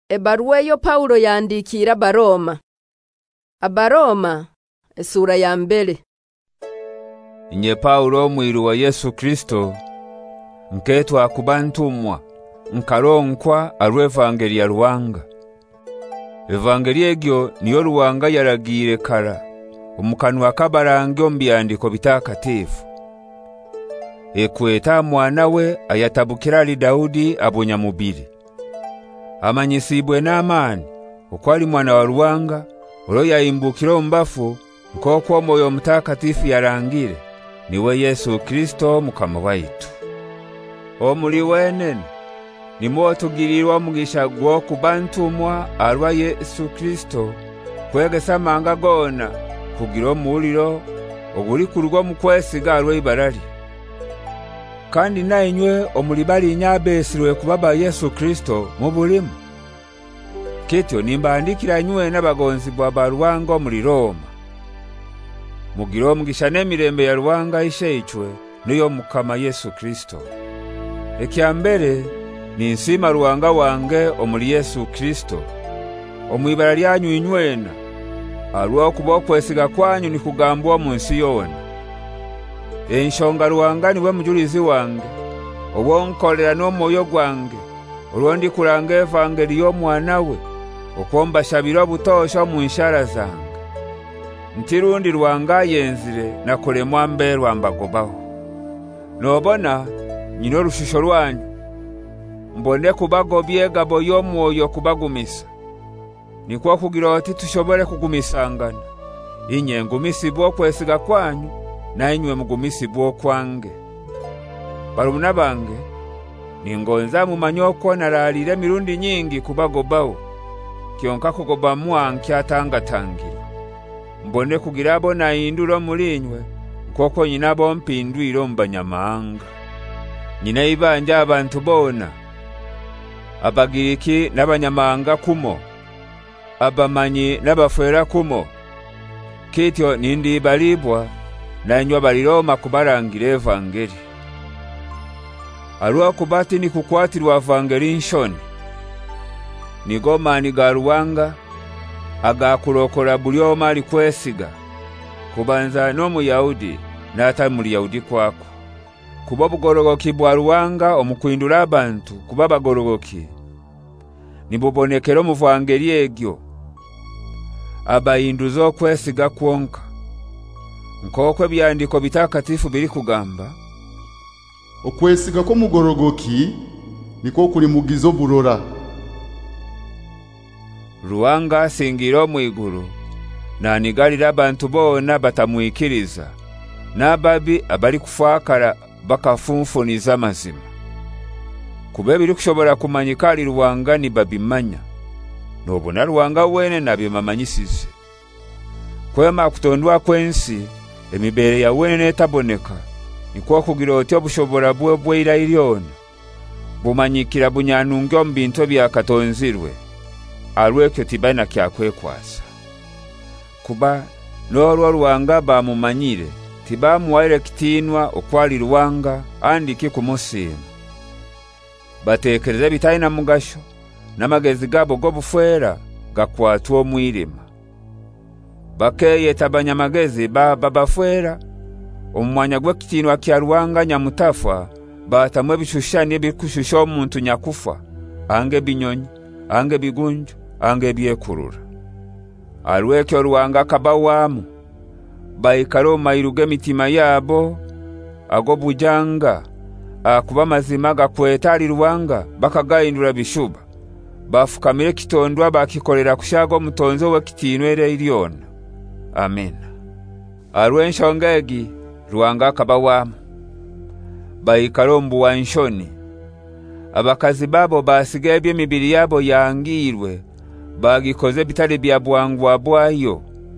Ebaruwa yo Paulo yandikira Baroma. Abaroma esura ya mbele. Inye Paulo mwiru wa Yesu Kristo nketwa kubantumwa nkaronkwa arwe evangeli ya Ruwanga. Evangeli egyo niyo Ruwanga yaragire kara omukanwa kabarange ombyandiko bitakatifu. Ekweta mwana we ayatabukira ali Daudi abonyamubiri. Amanyisibwe n'amani okwali mwana wa Ruwanga olwo yayimbukira ombafu nk'okwo Mwoyo Mutakatifu yarangire niwe Yesu Kristo mukama waitu. Omuli wenene nimwo tugirirwa omugisha gwo kubantumwa arwa Yesu Kristo kwegesa amanga gona kugira omuliro oguli kurugwa mu kwesiga arwa ibarali. Kandi nainywe omuli bali nyabesirwe kubaba Yesu Kristo mu bulimu. Kityo nimbandikira nywe n'abagonzi bwa Ruwanga muri Roma. Mugira omugisha n'emirembe ya Ruwanga isheichwe niyo mukama Yesu Kristo. Ekyambere ni nsima Ruwanga wange omuli Yesu Kristo. Omwibara lyanyu inywena arwa kuba okwesiga kwanyu ni kugambwa mu nsi yona. Enshonga Ruwanga niwe mujulizi wange obonkolera n'omwoyo gwange olwo ndi kulanga evangeli y'omwana we okwomba shabiro butosha mu nshara zange. Ntirundi Ruwanga yenzire na kulemwa mberwa mbagobaho. Nobona nyino rushusho rwanyu mbone kubagobye gabo y'omwoyo kubagumisa. Nikwo kugira oti tushobore kugumisangana. Inye ngumisibwo kwesiga kwanyu na inywe mugumisibwo kwange. Barumuna bange ningonza mu manyoko naralire mirundi nyingi kubagobaho. Kionka kugoba mwanki atangatangira. Mbone kugira abo na induro mulinywe koko nyinabo mpindwiro mbanyamanga. Nyina ibanja abantu bona Abagiriki n'abanyamanga kumo, abamanyi n'abafera kumo. Kityo nindi balibwa na nywa baliroma kubarangire evangeli. Arua kubati ni kukwatirwa evangeli nshoni. Nigomani ga Ruwanga agakurokora bulioma ali kwesiga. Kubanza no Muyahudi na ata muri Yahudi kwako. Kuba bugorogoki bwa Ruwanga omukwindura abantu kuba bagorogoki. Nibubonekero mu vangeli egyo. Abayinduzo kwesiga kwonka. Nkokwe byandiko bitakatifu biri kugamba. Okwesiga ko mugorogoki niko kuli mugizo burora. Ruwanga singiro mu iguru na nigalira abantu bona batamwikiriza. Nababi abali kufakara bakafunfuniza mazima. Kube biri kushobora kumanyikali Ruwanga ni babimanya. Nobona Ruwanga wene nabimamanyisize. Kwema kutondwa kwensi emibere ya wene netaboneka. Nikwo kugira oti obushobora bwe irailiona. Bumanyikira bunyanunge ombinto bya katonzirwe. Alwekyo tibana kyakwekwasa. Kuba n'olwo Ruwanga bamumanyire tibamuwaire kitinwa okwali Ruwanga andiki kumusima. Batekereza bitaina mugasho n'amagezi gabo gobufwera gakwatwa omwirima. Bakeye tabanya magezi babafwera omwanya gwe kitinwa kya Ruwanga nyamutafa batamwe bishushani bikushusha omuntu nyakufa ange binyonyi ange bigunju ange byekurura. Alwekyo Ruwanga kabawamu baikaro mairuge mitima yabo agobujanga akuba mazima gakwetali Ruwanga bakagayindura bishuba bafukamire kitondwa bakikolera kushago mutonzo we kitinwere iliona. Amen. Arwenshongegi Ruwanga kabawamu baikaro mbuwa nshoni. Abakazi babo basigebye mibiri yabo yangirwe bagikoze bitali bya bwangwa bwayo.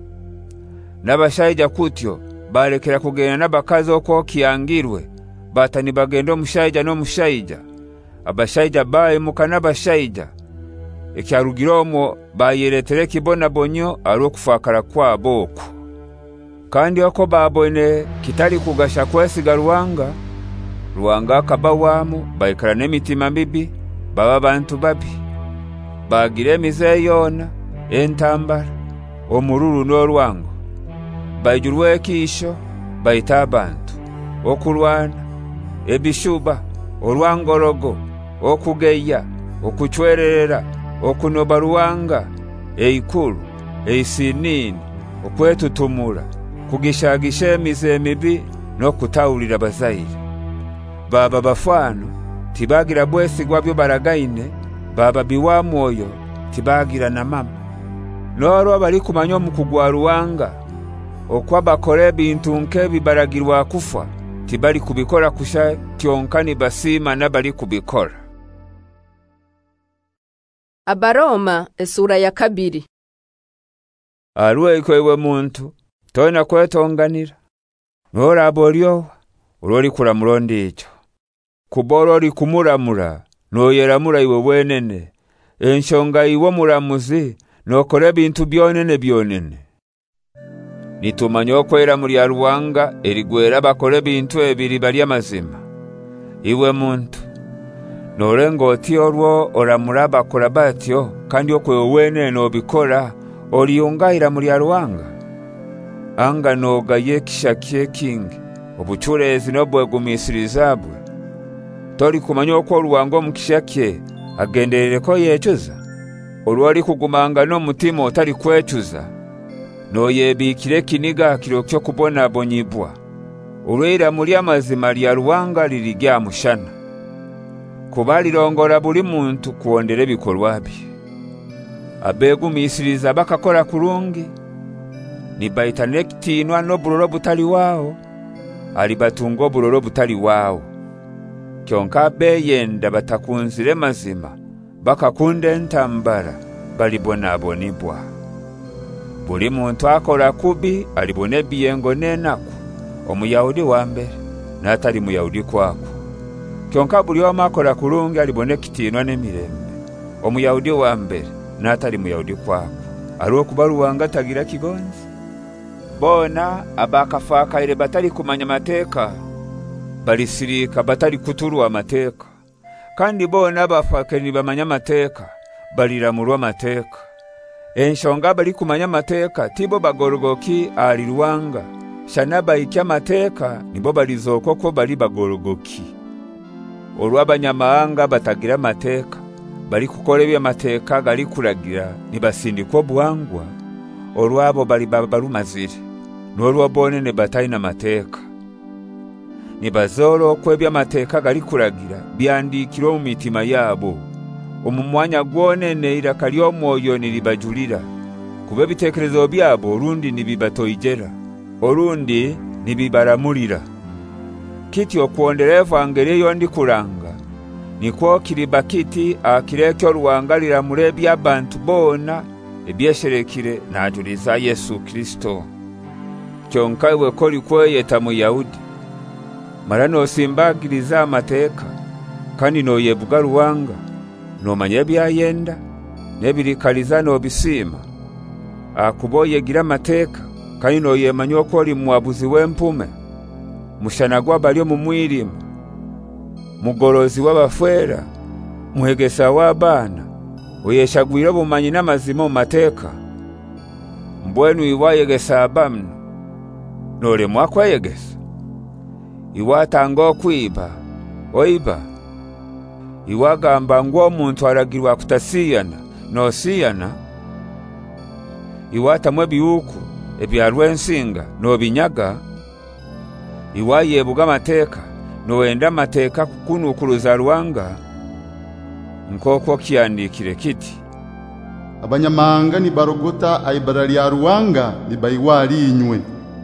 Nabashayija kutyo balekera kugenda nabakazi okwo kiyangirwe batani bagendo mushayija no mushayija. Abashayija baye mukana bashayija ekyarugiromo bayeretere kibona bonyo aro kufakara kwa boko. Kandi oko babone kitali kugasha kwesiga Ruwanga. Ruwanga kabawamu baikara n'emitima mibi baba bantu babi. bagire mize yona entambara omururu n'orwango bayjurwe ekisho bayita abantu okulwana ebishuba orwangorogo okugeya okuchwerera okunoba ruwanga eikuru eisinini okwetutumura kugishagisha emize mibi no kutawulira bazaire baba bafano tibagira bwesigwa byo baragaine baba biwa mwoyo tibagira na mama noro bali kumanya mukugwa ruwanga okwaba kore bintu nkebi baragirwa kufa tibali kubikora kusha kyonkani basima nabali kubikora. Abaroma esura ya 2. Arwe kwewe muntu tona kwetonganira nora abolyo urori kuramurondi icho kuborori kumuramura noyeramura iwe wenene enshonga iwe muramuzi nokore bintu byonene nitumanya okwera muri arwanga erigwera bakore bintu ebiri bali amazima iwe muntu norengo otiorwo oramura bakora batyo kandi okwe wenene obikora oriyungaira muri arwanga anga noga yekishakie king obuchurezi nobwegumisirizaabwe tori kumanya okwo ruwango mukishakie agenderere ko yechuza olwali kugumanga no mutima otari kwechuza no yebikire kiniga kirokyo kubona bonyibwa olwera muri amazima lya ruwanga liligya mushana kubali rongora buli muntu kuondere bikorwa bye abegumisiriza bakakora kurungi ni baitanekti inwa no buroro butali wao alibatungo buroro butali wao kyonka beyenda batakunzire mazima bakakunde ntambara balibona abonibwa buli muntu akora kubi alibone biyengo nenaku omuyahudi wa mbere natali muyahudi kwako kyonka buli omakora kurungi alibone kitinwa nemirembe omuyahudi wa mbere natali muyahudi kwako aro kubaruwanga tagira kigonzi bona abakafaka ile batali kumanya mateka balisirika batali kuturwa mateka kandi bona bafake ni bamanya mateka baliramurwa mateka enshonga bali kumanya mateka tibo bagorogoki aliruwanga shanaba ikya mateka nibo balizoko ko bali bagorogoki olwabanyamahanga batagira mateka bali kukore bya mateka gali kuragira nibasindiko bwangwa olwabo bali babarumazire n'olwabone ne batayina mateka nibazoro kwebya mateka gali kuragira byandikiro mu mitima yabo omumwanya gwonene irakali omwoyo nilibajulira kube bitekerezo byabo orundi nibibatoyigera orundi nibibaramurira kiti okwondera evangeliyo ndi kuranga nikwo kiribakiti akirekyo ruwangalira murebya abantu bona ebyesherekire najuliza Yesu Kristo kyonka iwe koli kweyeta mu Yahudi marano simbagiriza amateka kandi no yebuga ruwanga no manye byayenda nebirikaliza no bisima akuboye gira amateka kandi no yemanyo koli mwabuzi wempume mushanagwa balyo mu mwirimu mugorozi w'abafwera muhegesa w'abana oyeshagwira bumanyi n'amazima mu mateka mbwenu iwayegesa abamno nole mwakwayegesa iwatanga okwiba oiba iwagamba ngo omuntu aragirwa kutasiyana nosiyana iwatamwe biyuku ebyarwensinga nobinyaga iwayebuga amateka noenda mateka kukunukuruza ruwanga nkoko kiandikire kiti abanyamanga ni barogota aibara lya ruwanga ni bayiwali inywe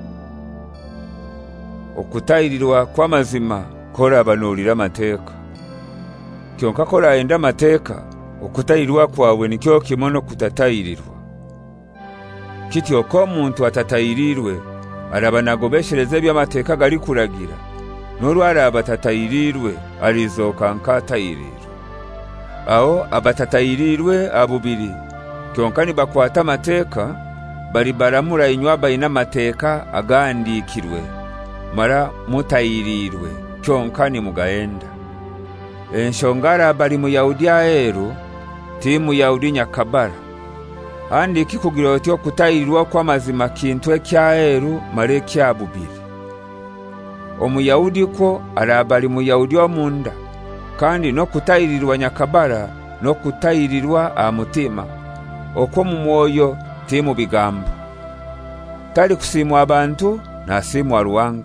okutayirirwa kwa mazima kora abanulira mateka kyonka kora enda mateka okutayirirwa kwawe nikyo kimono kutatayirirwa kiti oko muntu atatayirirwe arabanagobeshereze by'amateka gali kuragira n'olwara abatatayirirwe alizoka nkatayirirwe aho abatatayirirwe abubiri kyonka ni bakwata amateka bali baramura inywa ina mateka agandikirwe mara mutayirirwe kyonka ni mugaenda enshongara bali mu Yahudi aheru timu Yahudi nyakabara andi kikugira otyo kutayirirwa kwa mazima kintu ekyaheru mare kyabubiri. Omuyahudi ko arabali muyahudi omunda kandi no kutayirirwa nyakabara no kutayirirwa amutima okwo mu mwoyo timu bigamba tali kusimwa abantu na simwa Ruwanga.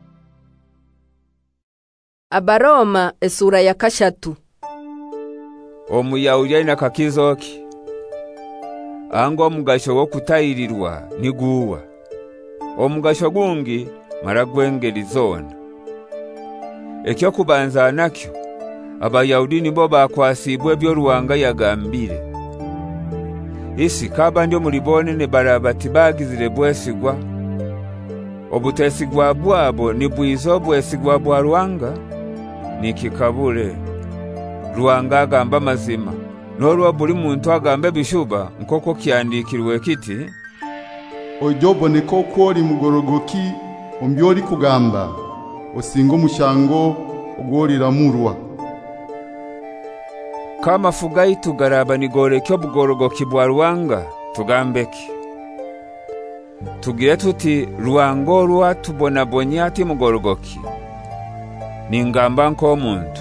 Abaroma esura ya kashatu. Omuyahudi alina kakizoki ango omugasho wo kutayirirwa niguwa omugasho gungi maragwengeri zona ekyo kubanza nakyo Abayahudi nibo bakwasibwe byo Ruwanga yagambire isi kabandi omulibone ne barabati bagizire bwesigwa obutesigwa bwabo ni bwizo bwesigwa bwa Ruwanga nikikabule Ruwanga agamba mazima nolwo buli muntu agambe bishuba nkoko kyandikirwe kiti ojoboneka okwoli mugorogoki ombyoli kugamba osingo mushango ogwoliramurwa kama fugai tugaraba nigore kyo bugorogoki bwa Ruwanga tugambeki tugire tuti Ruwango rwa tubona bonyati mugorogoki ningamba nko muntu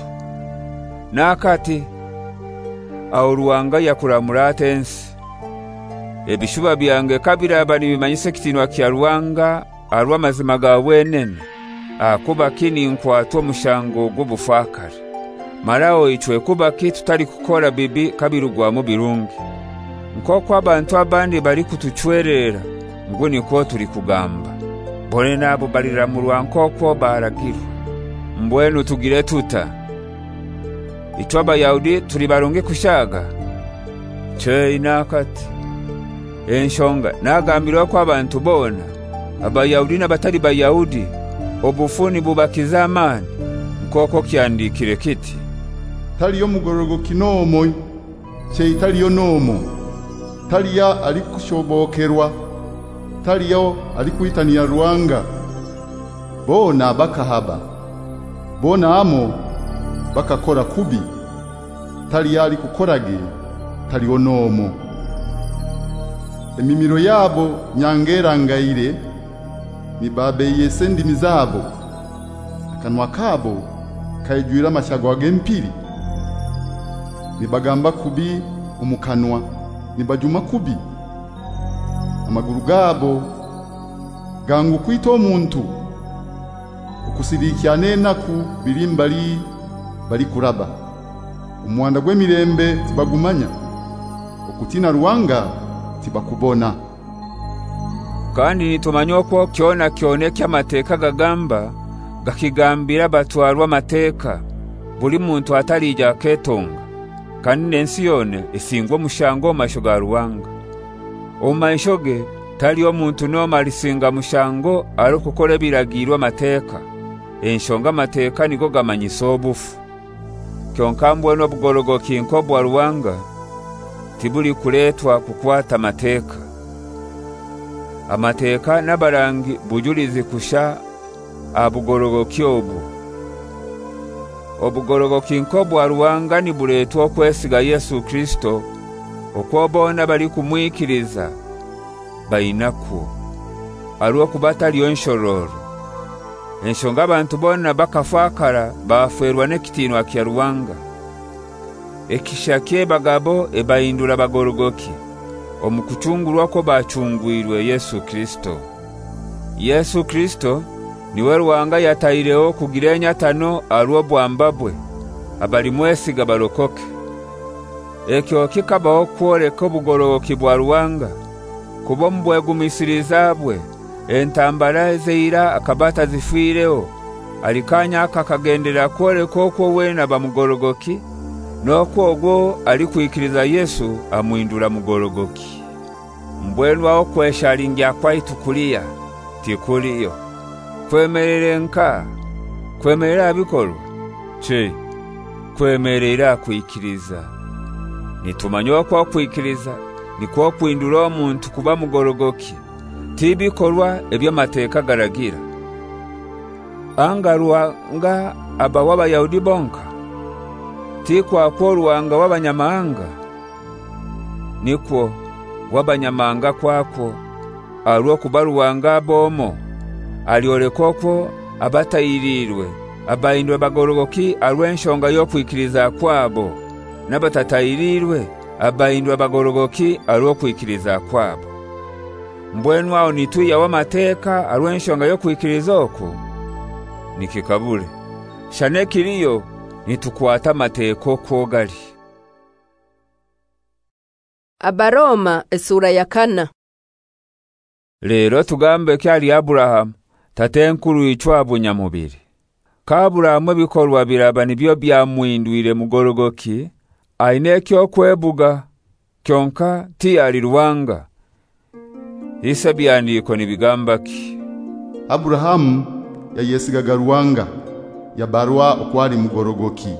nakati au Ruwanga yakuramura atensi ebishuba byange kabiraba nibimanyise kitinwa kya Ruwanga arwa mazima gawenen akuba kini nkwato mushango gubufakara marao ichwe kuba kitu tali kukora bibi kabirugwa mu birungi nkoko abantu abandi bari kutuchwerera nguni ko turi kugamba bone nabo barira mu Ruwankoko baragira mbwenu tugire tuta itwaba Yahudi turi baronge kushaga che inakati enshonga nagambirwa kwa abantu bona Abayahudi nabatari Bayahudi obufuni bubakiza amani nkoko kyandikire kiti taliyo mugorogoki nomo che italiyo nomo taliya ali kushobokerwa taliyo ali kuitania Ruwanga bona bakahaba bona amo bakakora kubi taliya ali kukorage taliyo nomo emimiro yabo nyangerangaire nibabe yesendi mizabo akanwa kabo kayijwira amashago agempiri nibagamba kubi umukanwa nibajuma kubi amaguru gabo gangu kwita omuntu okusirikyane naku birimbali bali kuraba umwanda gwemirembe tibagumanya okutina Ruwanga tibakubona kandi nitumanyoko kyona kyone kyamateka gagamba gakigambira batwarwa mateka buli muntu atalija ketonga kandi nensi yone isingwa mushango mashoga Ruwanga omaishoge tali omuntu no malisinga mushango ari kukore biragirwa mateka enshonga mateka nigo gamanyiso obufu kyonkambwe no bugorogoki nkobwa Ruwanga tibuli kuletwa kukwata mateka amateka nabarangi bujulizi kusha abugorogoki obugorogoki nkobwa Ruwanga ni buletwa kwesiga Yesu Kristo okwobona bali kumwikiriza bainako aruwa kubata lyonshororo enshonga abantu bona bakafakara baferwa nekitinwa kya Ruwanga ekishake bagabo ebaindura bagorogoki omukuchungurwa ko bachungwirwe Yesu Kristo niwe Ruwanga yataireho kugirenya tano aruwa bwambabwe abali mwesiga barokoke ekyo kikabaho kworeka obugorogoki bwa Ruwanga kubo mbwegumisirizaabwe entambara zeira akabata zifireho alikanya akakagendera kworeka okwo wena bamugorogoki nokwogo ali kuikiriza Yesu amuindura mugorogoki mbwenwa okweshalingia kwaitukulia tikuliyo kwemererenka kwemerera abikoro che kwemerera kuikiriza nitumanyo kwa kuikiriza nikwo kuindura omuntu kuba mugorogoki tibikorwa ebyo mateka garagira anga Ruwanga abawa Abayahudi bonka tikwa ko Ruwanga w'abanyamahanga nikwo wabanyamanga kwako alwo kubaruwanga bomo aliolekoko abatayirirwe abayindwe bagorogoki alwenshonga yo kwikiriza kwabo nabatatayirirwe abayindwe bagorogoki alwo kwikiriza kwabo mbwenu aho nituya wamateka alwenshonga yo kwikiriza oko nikikabule shane kiriyo nitukwata amateko kogali. Abaroma esura ya 4. Lero tugambe kyali Abraham tatenkuru ichwa bunyamubiri. Kaburamu bikorwa biraba nibyo byamwindwire mugorogoki aine kyo kwebuga kyonka tiyali ruwanga. Isa byandiko nibigambaki. Abraham yayesigaga ruwanga yabarwa okwali mugorogoki.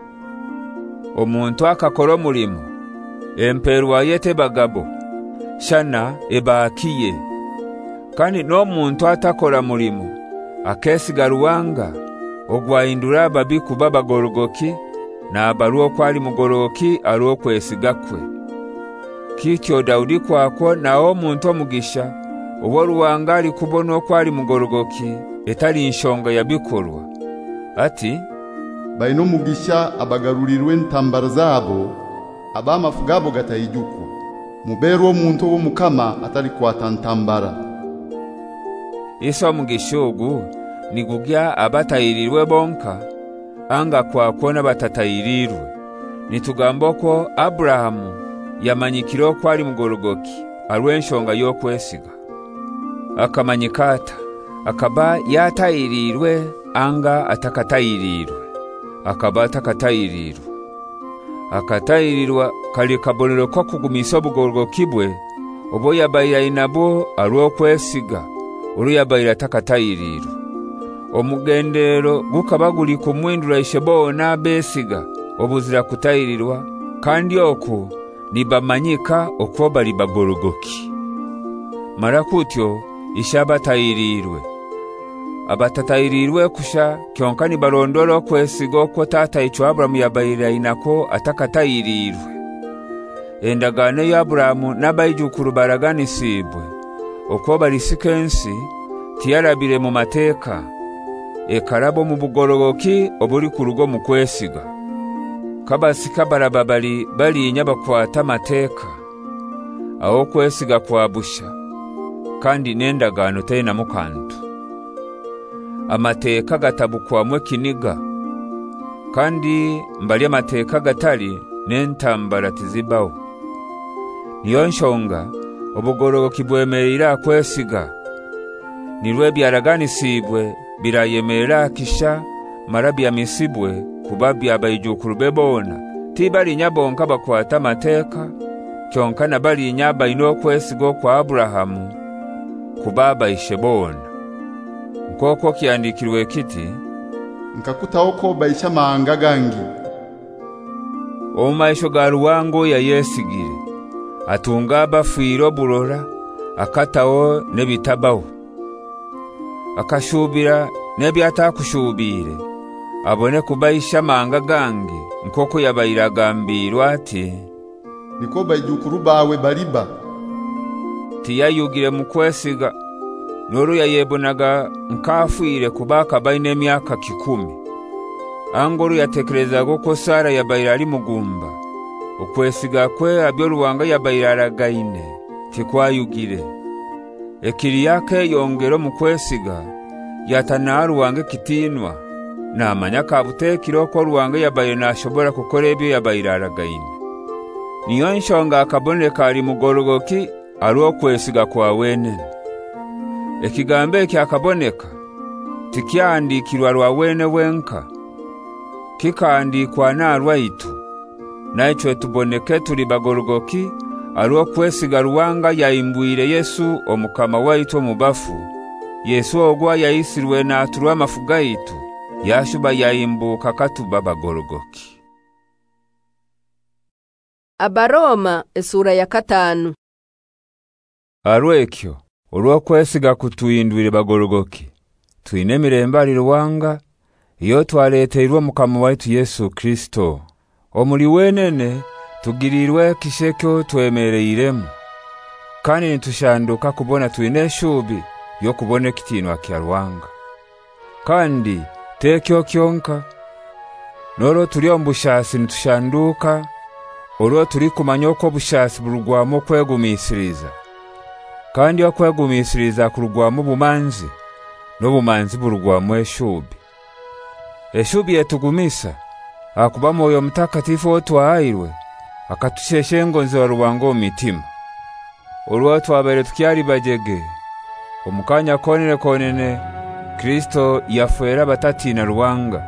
Omuntu akakora mulimo emperwa yete bagabo shana ebakiye kandi no muntu atakora mulimo akesiga ruwanga ogwahindura babiku baba gorogoki na abaruo kwali mugorogoki aruo kwesigakwe kityo Daudi kwako nao muntu omugisha obo ruwanga ali kubona kwali mugorogoki etali nshonga yabikorwa ati baino mugisha abagarurirwe ntambara zabo abamafugabo gatayijuku muberwo muntu wo mukama atali kwatantambara. Isa mugishogu nigugya abatayirirwe bonka anga kwakona batatayirirwe nitugamboko Abrahamu yamanyikiro kwali mugorogoki alwenshonga yo kwesiga akamanyikata akaba yatayirirwe anga atakatayirirwe akaba atakatayirirwe akatayirirwa kali kabonero ko kugumisa obugorogoki bwe obo yabayira inabo alwo kwesiga olu yabayira takatayirirwe omugendero gukabaguli kumwindura ishebona besiga obuzira kutayirirwa kandi oko nibamanyika okwoba libagorogoki marakutyo ishaba tayirirwe abatatayirirwe kusha kyonkani barondoro kwesigo ko tata icho Abrahamu yabayira inako atakatayirirwe endagano ya Abrahamu nabayijukuru baraganisibwe okwoba lisikensi tiyarabire mu mateka ekarabo mu bugorogoki obuli kurugo mu kwesiga kabasika barababali bali nyabakwata mateka aho kwesiga kwabusha kandi nendagano tena mukantu amateka gatabukwamwe kiniga kandi mbali amateka gatali nentambara tizibawo niyo nshonga obugorogoki bwemerera kwesiga nirwe byaraganisibwe birayemerera kisha marabi ya misibwe kubabya abayijukuru bebona tibali nyabonka bakwata amateka kyonka nabali nyaba ino kwesigo kwa Abrahamu kubaba ishebona nkoko kiandikirwe kiti nkakutaho ko bayisha manga gangi omaisho garuwango ya yesigire atunga bafiro burora akatawo nebitabawo akashubira nebyatakushubire abone kubayisha manga gangi nkoko yabayiragambirwa ati niko bayijukuru bawe bariba tiyayugire mu kwesiga noru yayebonaga nkafuire kubaka baine myaka 10 angoru yatekereza ko Sara yabayira ali mugumba okwesiga kwe abyo ruwanga yabayira aragaine tikwayugire ekiri yake yongero mu kwesiga yatana ruwanga kitinwa na amanya kabutekiro ko ruwanga yabayira nashobora gukora ebyo yabayira aragaine niyo nshonga akaboneka ali mugorogoki alwo kwesiga kwa wene ekigambe kyakaboneka tikyandikirwa lwa wene wenka kikandikwa na rwaitu naichwe tuboneke tuli bagorogoki alwo kwesiga ruwanga yaimbwire Yesu omukama waitu mubafu Yesu ogwa yaisirwe na turwa mafugaitu yashuba yaimbuka katuba bagorogoki. Abaroma esura ya 5. Arwekyo olwo kwesiga kutuyindwire bagorogoki tuine mirembali ruwanga iyo twaleteirwe mukama waitu Yesu Kristo omuli wenene tugirirwe kishekyo twemereiremu kandi nitushanduka kubona tuine shubi yo kubona kitinwa kya Ruhanga kandi tekyo kyonka noro turi ombushasi nitushanduka olwo turi kumanya ko bushasi burugwamo kwegumisiriza kandi okwegumisiriza kurugwamo bumanzi n'obumanzi burugwamo eshubi etugumisa akuba moyo mtakatifu otwairwe akatusheshe ngonzi wa Ruhanga mitima olwo twabere tukyali bajege omukanya konene Kristo yafera batatina Ruhanga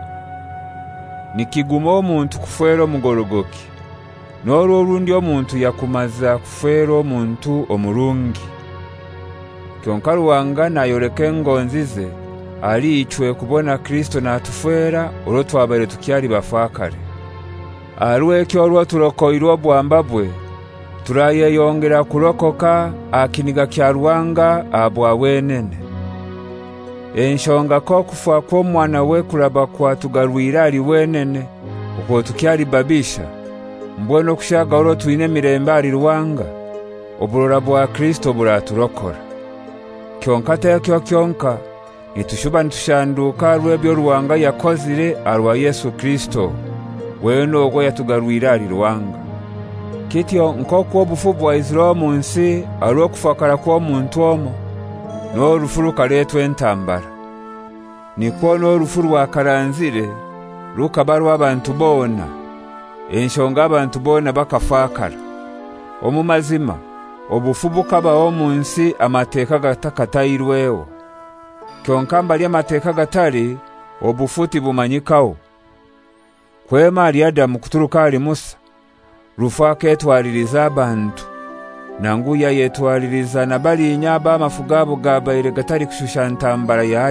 nikigumo omuntu kufera omugorogoki noro orundi omuntu yakumaza kufera omuntu omurungi kyonka Ruhanga nayoreke ngonzize ali ichwe kubona Kristo natufera olwo twabere tukyali bafakare arwekyo olwo tulokoirwa bwambabwe turaye yongera kurokoka akiniga kya Ruhanga abwa wenene enshonga ko kufa kwa mwana we kuraba kwa tugarwira ali wenene uko tukyali babisha mbweno kushaga olwo tuine mirembe ali Ruhanga oburora bwa Kristo buraturokora kyonka tekyo kyonka nitushuba nitushanduka rwebyo Ruhanga yakozire arwa Yesu Kristo weno ogwo yatugarwira ali Ruhanga kityo nkoko obufu bwa Israeli munsi alwo kufakara kwa omuntu omo no rufuruka letwe entambara niko no rufuru akaranzire rukabarwa abantu bona enshonga abantu bona bakafakara omumazima obufu bukaba munsi amateka gatakatairwewo kyonka mbali amateka gatali obufuti bumanyikawo kwema ali Adamu kuturuka ali Musa rufaka etwaliriza abantu nanguya yetwaliriza nabali nyaba amafugabo gabaire gatari kushusha ntambara ya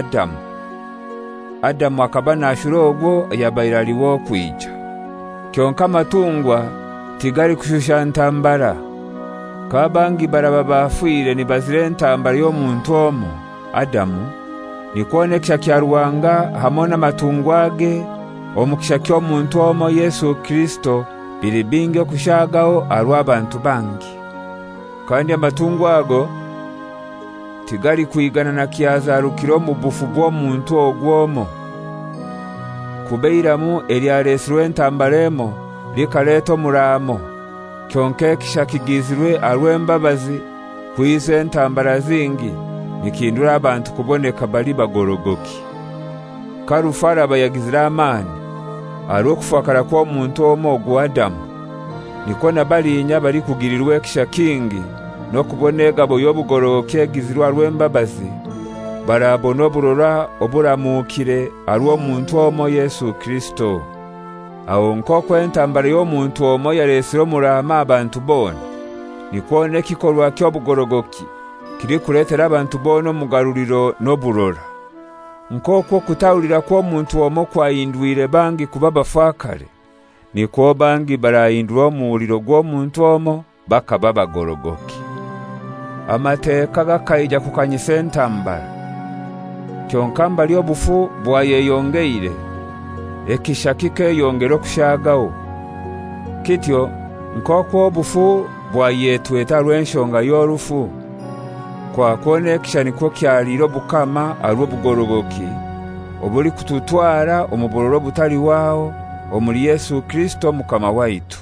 Adamu akabana ashurogo yabaire aliwo kwija kyonka matungwa tigari kushusha ntambara kabangi baraba bafuire ni bazire ntambara yo muntu omo Adamu nikonekisha kya Ruhanga hamona matungwage omukisha kyo muntu omo Yesu Kristo bilibinge kushagaho arwa abantu bangi kandi amatungwago tigari kuigana na kiaza rukiro mu bufu bwo muntu ogwomo kubeiramu eliareswe ntambaremo likaleto muramo kyonke kishakigizirwe arwembabazi kuize ntambara zingi nikindura abantu kuboneka bali bagorogoki karufara bayagizira amani arwo kufakara kwa muntu omo gwa Adamu nikona bali nya bali kugirirwe kishakingi no kubonega boyobugoroke gizirwa rwembabazi barabono burora oburamukire arwo muntu omo Yesu Kristo aho nkoko entambara yo muntu omo yaresiro murama abantu bona nikone kikorwa kyobugorogoki kiri kuletera abantu bono mugaruriro no burora nkoko kutawulira kwa muntu omo kwayindwire bangi kubaba fakare niko bangi barayindwa mu uliro gwo muntu omo bakababa gorogoki amateka gakaija kukanyise ntambara kyonka mbali obufu bwayeyongeire ekishakike yongero kushagaho kityo nkoko obufu bwayetweta rwenshonga yorufu kwa kone kishaniko kyaliro bukama arwo bugorogoki obuli kututwara omubororo butali wao omuli Yesu Kristo mukama waitu.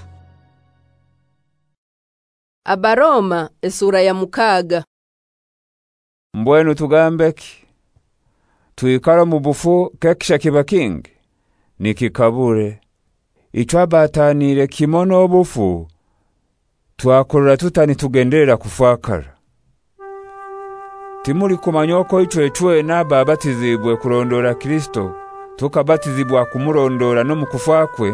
Abaroma esura ya 6. Mbwenu tugambeki tuikara mu bufu kekisha kibakingi nikikabure icwabatanire kimono obufu twakorera tutani tugenderera kufakara timuri kumanyoko icwe nababatizibwe kurondora Kristo tukabatizibwa kumurondora no mukufakwe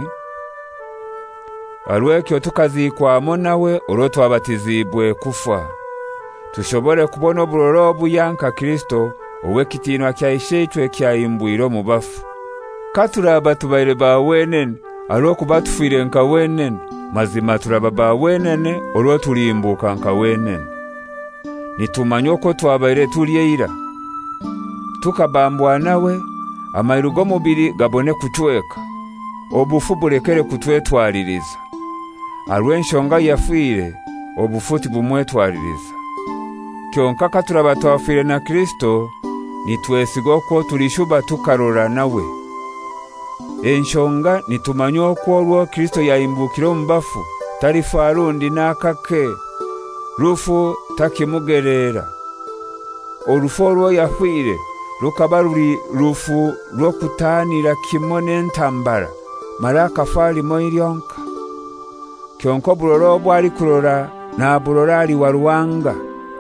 arwekyo tukazikwa monawe olwo twabatizibwe kufa tushobore kubona oburoro buyanka Kristo owekitinwa kyayishechwe kyayimbwiro mubafu katuraba tubaire bawenene alwo kubatufire nka wenene mazima turaba bawenene olwo tulimbuka nka wenene nitumanyoko twabaire tuliyeira tukabambwa nawe amairugo mubiri gabone kuchweka obufu bulekere kutwetwaliriza alwenshonga yafire obufuti bumwetwaririza. Kyonka katuraba twafire na Kristo nitwesiga ko tulishuba tukarora nawe. Enshonga nitumanyo ko olwo Kristo yayimbukira omubafu tali farundi nakake rufu takimugerera. Orufu olwo yafire lukaba luli rufu lwokutanira kimone ntambara maraka fali moiryonka. Kyonko buloro bwali kurora na bulorali wa Ruwanga.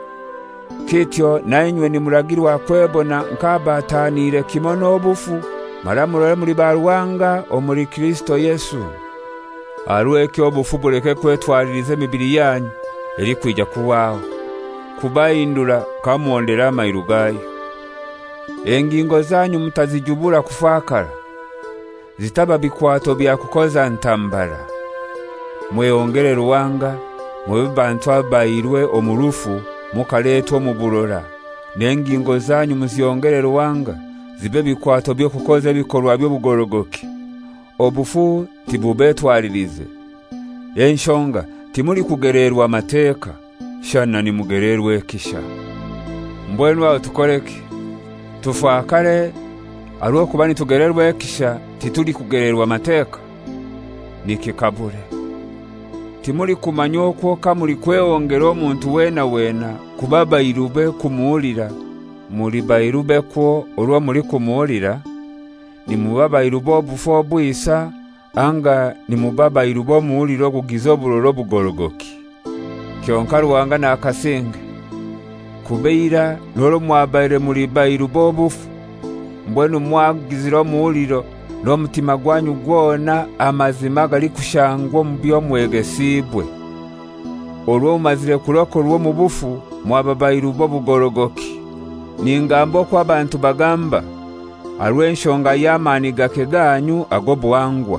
Kityo nainywe ni muragirwa kwebona nkabatanire kimono obufu maramurore muri Ruwanga omuri Kristo Yesu. Arweke obufu buleke kwetwaririza emibiri yanyu eri kwija kuwaho kubayindura kamwondera amairugayo. Engingo zanyu mutazijubura kufakara zitaba bikwato bya kukoza ntambara. Mweyongere Ruwanga mwebantu abayirwe omurufu mukaletwa mu bulora. N'engingo zanyu muziyongere Ruwanga zibe bikwato byo kukoza bikorwa byo bugorogoki. Obufu tibubetwaririze. Enshonga timuli kugererwa amateka shana ni mugererwe kisha. Mbwenu wa tukoreki tufakare alwo kubani tugererwe kisha tituli kugererwa amateka nikikabure. Timuli kumanyo ko kamuli kweyongera omuntu wena kubaba irube kumuulira muri bayirube ko olwo muri kumuulira ni mubaba irubo bufo bwisa anga ni mubaba irubo muuliro kugizo buloro bugorogoki. Kyonka Ruwanga na akasinge kubeira lolo mwabaire muri bayirubo bufu mbwenu mwagiziro muuliro no mutima gwanyu gwona amazima gali kushangwa mubyo mwegesibwe. Olwo mazire kuroko lwo mubufu mwababayirubo bugorogoki. Ningambo kwa abantu bagamba alwenshonga yamani gake ganyu agobwangwa.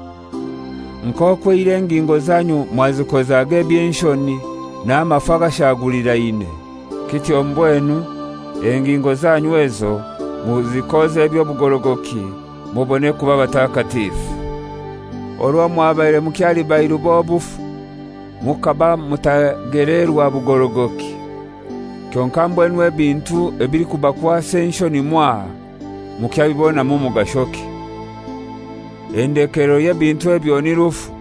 Nkoko irengingo zanyu mwazikozaga ebyenshoni n'amafaga shagulira ine. Kityo mbwenu engingo zanyu ezo muzikoze ebyo bugorogoki mubone kuba batakatifu. Olwo mwabaire mukyali bayirubo obufu mukaba mutagererwa bugorogoki. Kyonka mbwenu ebintu ebiri kubakwasa enshoni mwa mukyabibona mu mugashoki. Endekero y'ebintu ebyo ni rufu.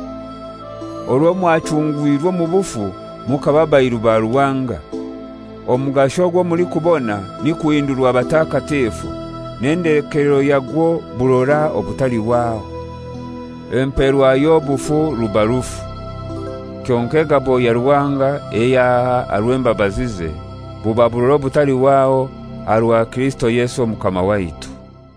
Olwo mwachungwirwa mu bufu mukaba bayiruba Ruwanga. Omugashogwo muri kubona ni kuindurwa abatakatifu n'endekero yagwo bulora obutali wao. Emperwa y'obufu rubarufu. Kyonke gabo ya Ruwanga eya alwemba bazize buba bulora obutali wao alwa Kristo Yesu mukama waitu.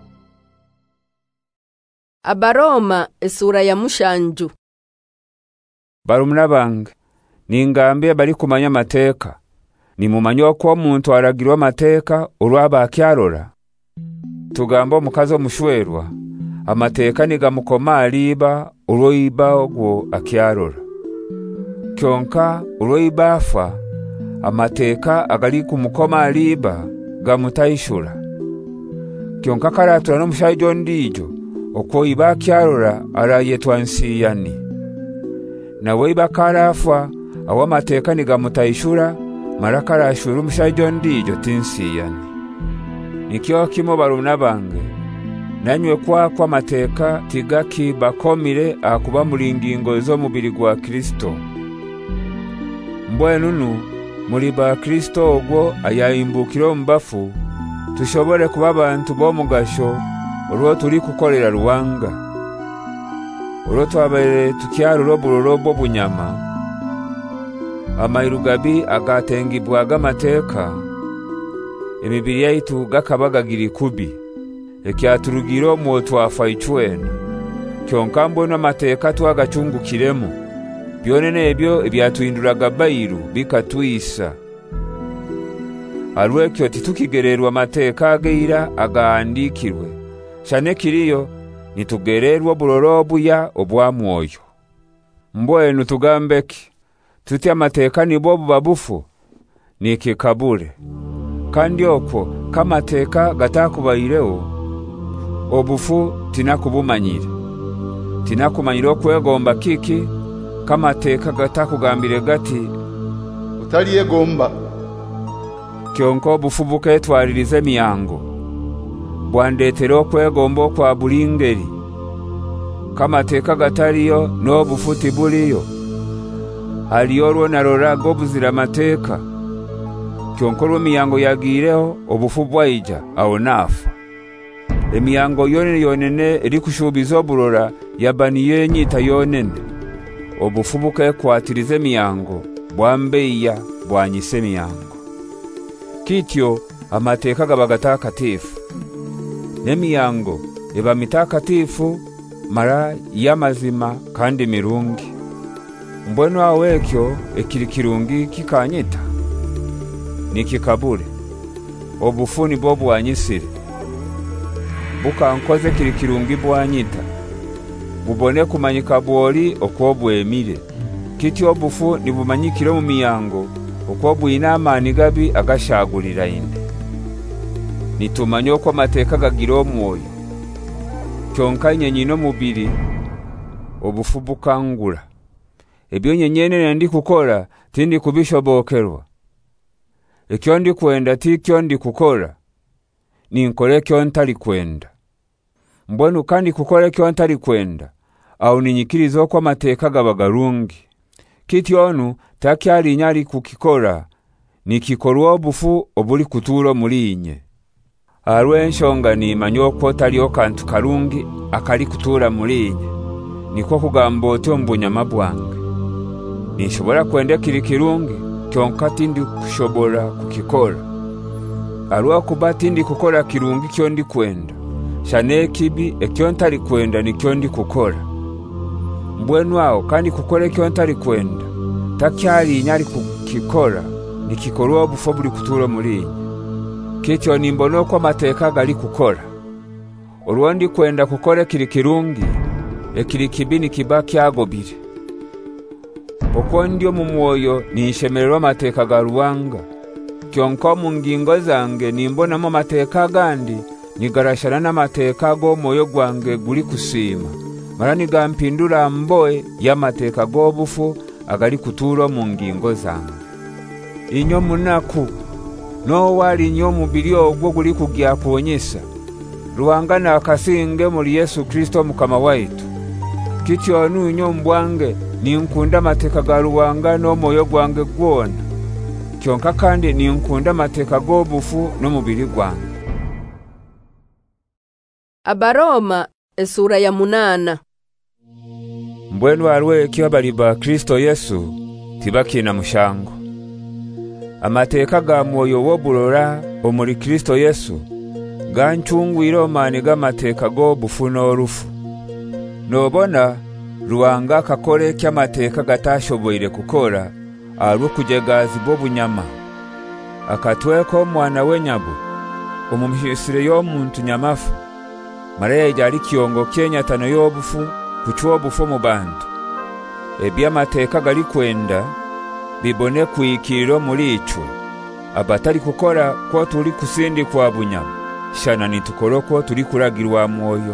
Abaroma esura ya mushanju. Barumuna bange ningambe bari kumanya amateka ni mumanyo ko omuntu aragirwa amateka olwaba akyarora. Tugamba omukazi omushwerwa amateka nigamukoma aliba olwoiba ogwo akyarora. Kyonka olwoiba afa amateka agali kumukoma aliba gamutayishura. Kyonka karatura n'omushaija ndijo okwo iba akyarora arayetwa nsiyani. Nawe iba karafa awa amateka nigamutayishura maraka arashura omushaija ndijo tinsiyani. Nikyo kimo barumuna bange nanywe kwa amateka tigaki bakomire akuba mulingingo zo mubiri gwa Kristo. Mbwenunu muri ba Kristo ogwo ayayimbukira omubafu tushobore kuba abantu bomugasho olwo tuli kukolera Ruwanga. Olwo twabaire tukyarura bulorobo bunyama amairugabi agatengibwaga amateka emibiri yaitu gakabagagiri kubi ekyaturugiro mu twafa ichwena. Kyonka mbona amateka twagachungukiremo byonene ebyo ebyatuinduraga bayiru bikatwisa. Alwekyo titukigererwa amateka ageira agaandikirwe shane kiriyo nitugererwa bulorobu ya obwamwoyo. Mbwenu tugambeki tuti amateka nibo babufu nikikabure. Kandi okwo kamateka gatakubayireho obufu tinakubumanyire. Tinakumanyire okwegomba kiki kama teka gatakugambire gati utaliyegomba. Kyonko bufubuke twaririze miyango bwandetero kwegombo kwa bulingeri kama teka gatariyo no bufuti buliyo aliyorwo narora gobuzira mateka kyonko miyango yagireho obufubwa ija aho nafa emiyango yonene eri kushubizo burora yabaniye nyita yonene obufubuke kwatirize miyango bwambeya bwanyise miyango kityo amateka gabagatagatifu nemiyango eba mitakatifu mara yamazima kandi mirungi mbwenu awekyo ekirikirungi kikanyita nikikabure obufuni bwo bwanyisire bukankoze kirikirungi bwanyita bubone kumanyika bwoli okwobwemire kityo obufu nibumanyikire mu miyango okwobwina amani gabi agashagurira inde nitumanye ko mateka gagira omwoyo kyonka nyenyino mubiri obufu bukangura ebyo nyenyene ndi kukora tindi kubishobokerwa ekyo ndi kwenda tikyo ndi kukora ninkore kyo ntali kwenda mbwenu kandi kukora kyo ntali kwenda au ninyikirizo kwa mateka gabagarungi kityonu takyali nyali kukikora nikikorwa obufu obuli kuturo mulinye arwenshonga ni manyo ko taliyo kantu karungi akali kutura mulinye niko kugambo tombonyama bwange nishobora kwenda kirikirungi kyonka tindi kushobora kukikora arwa kubati ndi kukora kirungi kyo ndi kwenda shane kibi ekyo ntali kwenda nikyo ndi kukora mbwenu aho kandi kukore kyo ntali kwenda takyali nyali kukikora nikikorwa obufu buli kutura mulinye kityo nimbono kwa mateka gali kukora olwondi kwenda kukore kirikirungi ekirikibini kibaki agobire poko ndio mu mwoyo nishemererwa mateka ga Ruwanga kyonko mu ngingo zange nimbona mu mateka gandi nigarashana na mateka go moyo gwange guli kusima marani gampindura mboe ya mateka go bufu agali kuturo mu ngingo zange inyo munaku no wali nyo mubiri ogwo guli kugya kuonyesa Ruwanga na akasinge muri Yesu Kristo mukama waitu kityo nunyo mbwange ninkunda mateka ga Ruwanga no moyo gwange gwona kyonka kandi ninkunda mateka go bufu no mubiri gwange. Abaroma esura ya 8. Mbwenu arwe kyo bali ba Kristo Yesu tibaki na mushango amateka ga moyo woburora omuri Kristo Yesu ganchungwiro mane ga mateka go bufu no rufu nobona Ruwanga kakore kya mateka gatashoboire kukora arwo kujegazi bo bunyama akatweko mwana wenyabu omumhisire yo muntu nyamafu Maria jali kiongo Kenya tano yobufu kuchwo bufu mu bantu ebya mateka gali kwenda bibone kuikiro muri ichwe abatali kukora ko tuli kusindi kwa bunyama shana nitukoroko tuli kuragirwa mwoyo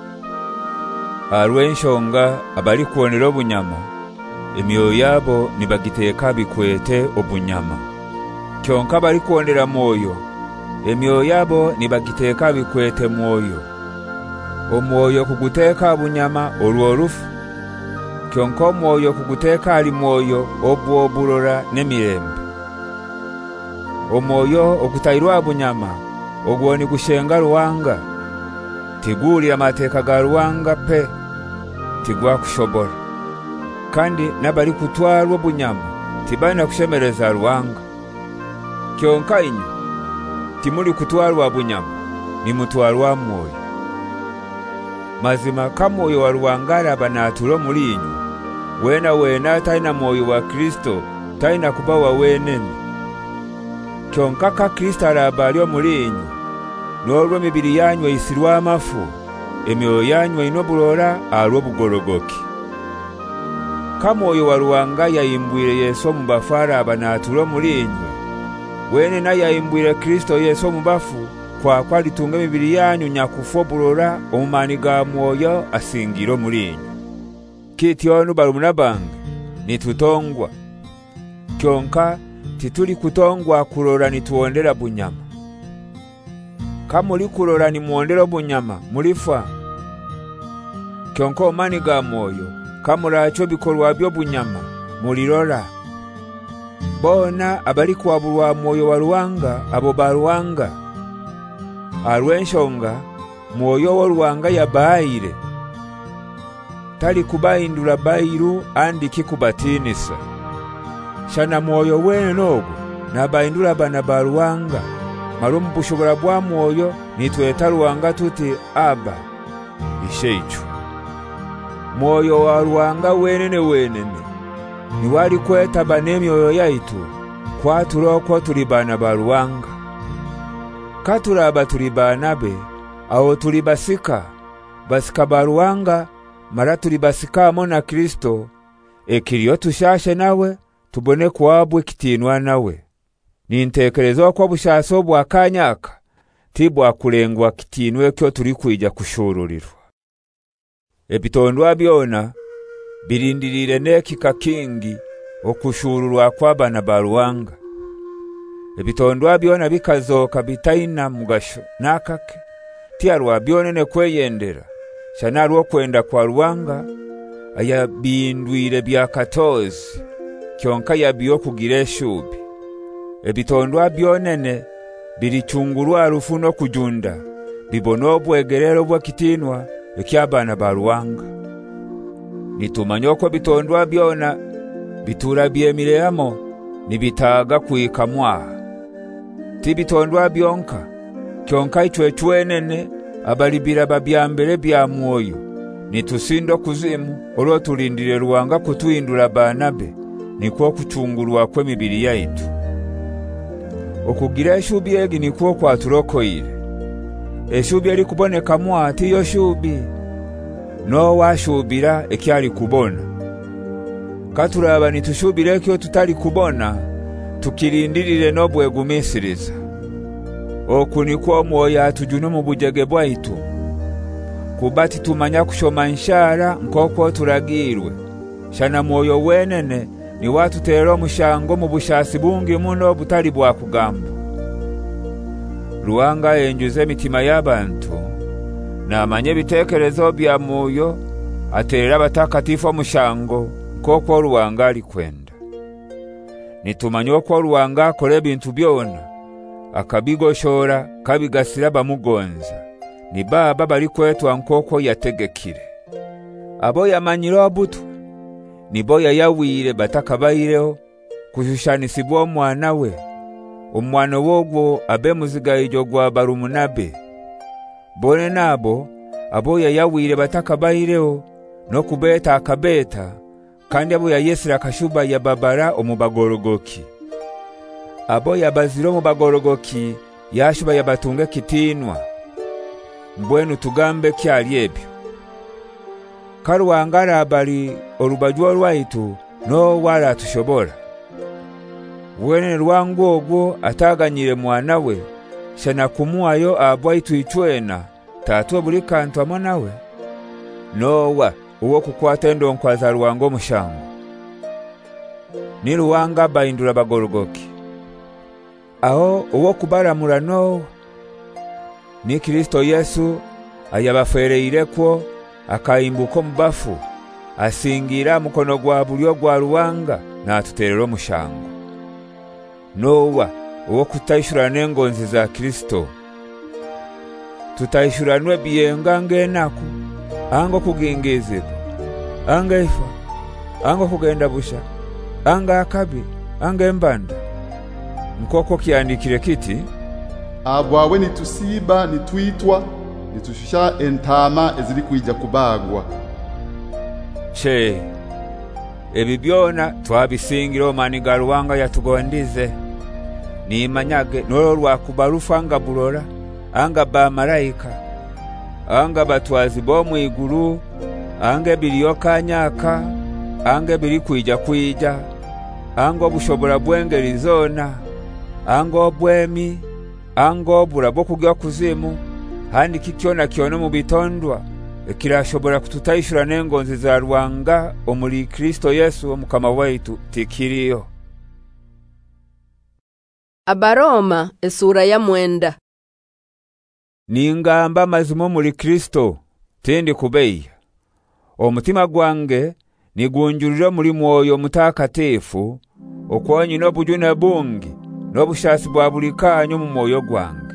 arwenshonga abali kuonera obunyama emyoyo yabo nibagiteka bikwete obunyama kyonka bali kuonera mwoyo emyoyo yabo nibagiteka bikwete mwoyo omwoyo kuguteka obunyama olworufu kyonka omwoyo kuguteka ali mwoyo obwoburora nemirembe omwoyo okutairwa obunyama ogwoni gushenga Ruwanga tiguli amateka ga Ruwanga pe tigwa kushobora kandi nabali kutwarwa bunyama tibana kushemereza Ruwanga kyonka inyo timuli kutwarwa bunyama ni mutwarwa mwoyo mazima kamoyo wa Ruwanga abanatulo muri inyo wena taina moyo wa Kristo taina kubawa wenene kyonka ka Kristo arabalyo muri inyo norwo mibiri yanyu isirwa amafu emyoyo yanyu inoburora arwo bugorogoki kamoyo wa Ruwanga yayimbwire Yesu mubafara abanatulo muri inyo wene na yayimbwire Kristo Yesu mubafu kwa kwalitunga mibiri yanyu nyakufo burora omumani ga mwoyo asingiro muri inyo kityo barumuna bange nitutongwa. Kyonka tituli kutongwa kurora nituondera bunyama. Kama uli kurora ni muondera bunyama mulifa. Kyonka omani ga moyo kama uracho bikorwa byo bunyama mulirora. Bona abali kwabulwa moyo wa Ruwanga abo ba Ruwanga. Arwenshonga moyo wa Ruwanga yabaire. Tali kubayindura bayiru andi kikubatinisa. Shana moyo wene nogo nabayindura bana ba Ruwanga. Marumu bushobora bwa moyo nitweta Ruwanga tuti aba isheichu. Moyo wa Ruwanga wenene niwali kweta banemyoyo yaitu kwa turoko tuli bana ba Ruwanga. Katuraba tuli banabe aho tuli basika ba Ruwanga mara tuli basikamo na Kristo ekiriyo tushashe nawe tubone kwabwe kitinwa nawe. Nintekerezo kwa bushaso bwa kanyaka tibwa kulengwa kitinwe kyo tuli kuija kushururirwa. Ebitondwa byona birindirire nekika kingi okushururwa kwa bana ba Ruwanga. Ebitondwa byona bikazoka bitaina mugasho nakake tiarwa byonene kweyendera shanarwo kwenda kwa Ruwanga aya bindwire bya katozi kyonka yabiyo kugire shubi. Ebitondwa byonene birichungurwa rufuno kujunda bibono bwegerero bwa kitinwa ekyabana ba Ruwanga. Nitumanyoko bitondwa byona bitura byemireyamo nibitaga kuikamwa. Tibitondwa byonka kyonka ichwenene abalibira babyambere bya mwoyo nitusindo kuzimu olwo tulindire Ruwanga kutuindura banabe nikwo kuchungurwa kwe mibiri yaitu. Okugira eshubi egi nikwo kwaturokoire. Eshubi eli kuboneka mwati yo shubi no washubira ekyali kubona. Katuraba nitushubire kyo tutali kubona tukirindirire no bwegumisiriza. Okunikwo mwoyo atujunu mu bujege bwaitu kubati tumanya kushoma nshara nkoko turagirwe. Shana mwoyo wenene ni watu tero mushango mu bushasi bungi muno butali bwa kugamba. Ruwanga enjuze mitima y'abantu na amanye bitekerezo bya moyo aterera batakatifu mushango koko Ruwanga ali kwenda. Nitumanyo ko Ruwanga akore bintu byona akabigoshora kabigasira bamugonza. Ni baba bali kwetu ankoko yategekire. Abo yamanyiro abutu nibo yayawire batakabayireho kushushanisibwa omwana we. Omwana wogwo abe muzigayijo gwa barumunabe. Bone nabo abo yayawire batakabayireho no kubeta akabeta kandi abo yayesira kashuba ya babara omubagorogoki. Abo yabaziro omubagorogoki yashuba yabatunge kitinwa. Mbwenu tugambe kyali ebyo. Karuwanga abali orubajwa rwaitu no wala tushobora. Wene Ruwanga ogwo ataganyire mwana we shana kumuayo abwaitu ichwena tatu buli kantu amonawe. Nowa uwo kukwata endonkwa za Ruwanga mushango. Ni Ruwanga bayindura bagorogoki. Aho uwo kubaramura Nowa. Ni Kristo Yesu ayabafereireko akaimbuko mubafu asingira mukono gwa bulyo gwa Ruwanga na tuterero mushango. Nowa uwo kutayishura nengonzi za Kristo. Tutayishuranwe biyenga ngenaku ango kugingizibwa anga ifa ango kugenda busha anga akabi anga mbanda. Nkoko kiandikire kiti abwawe nitusiba nitwitwa nitushusha entama ezili kuija kubagwa. Che ebibyona twabisingiro maniga Ruwanga yatugondize. Ni manyage noro rwakubarufa anga burora anga ba malaika anga batwazi bo mu iguru anga biliyo kanyaka anga bili kuija anga bushobora bwengeri zona anga obwemi anga obura bwo kugya kuzimu handi kikyona kyono mu bitondwa ekirashobora kututayishura n'engonzi za Ruwanga omuli Kristo Yesu omukama waitu tikiriyo. Abaroma esura ya 9. Ningamba mazimo muri Kristo tende kubeya. Omutima gwange nigunjurira muri mwoyo mutakatefu okwanyi n'obujuna bungi n'obushasi bwa buli kanyo mu mwoyo gwange.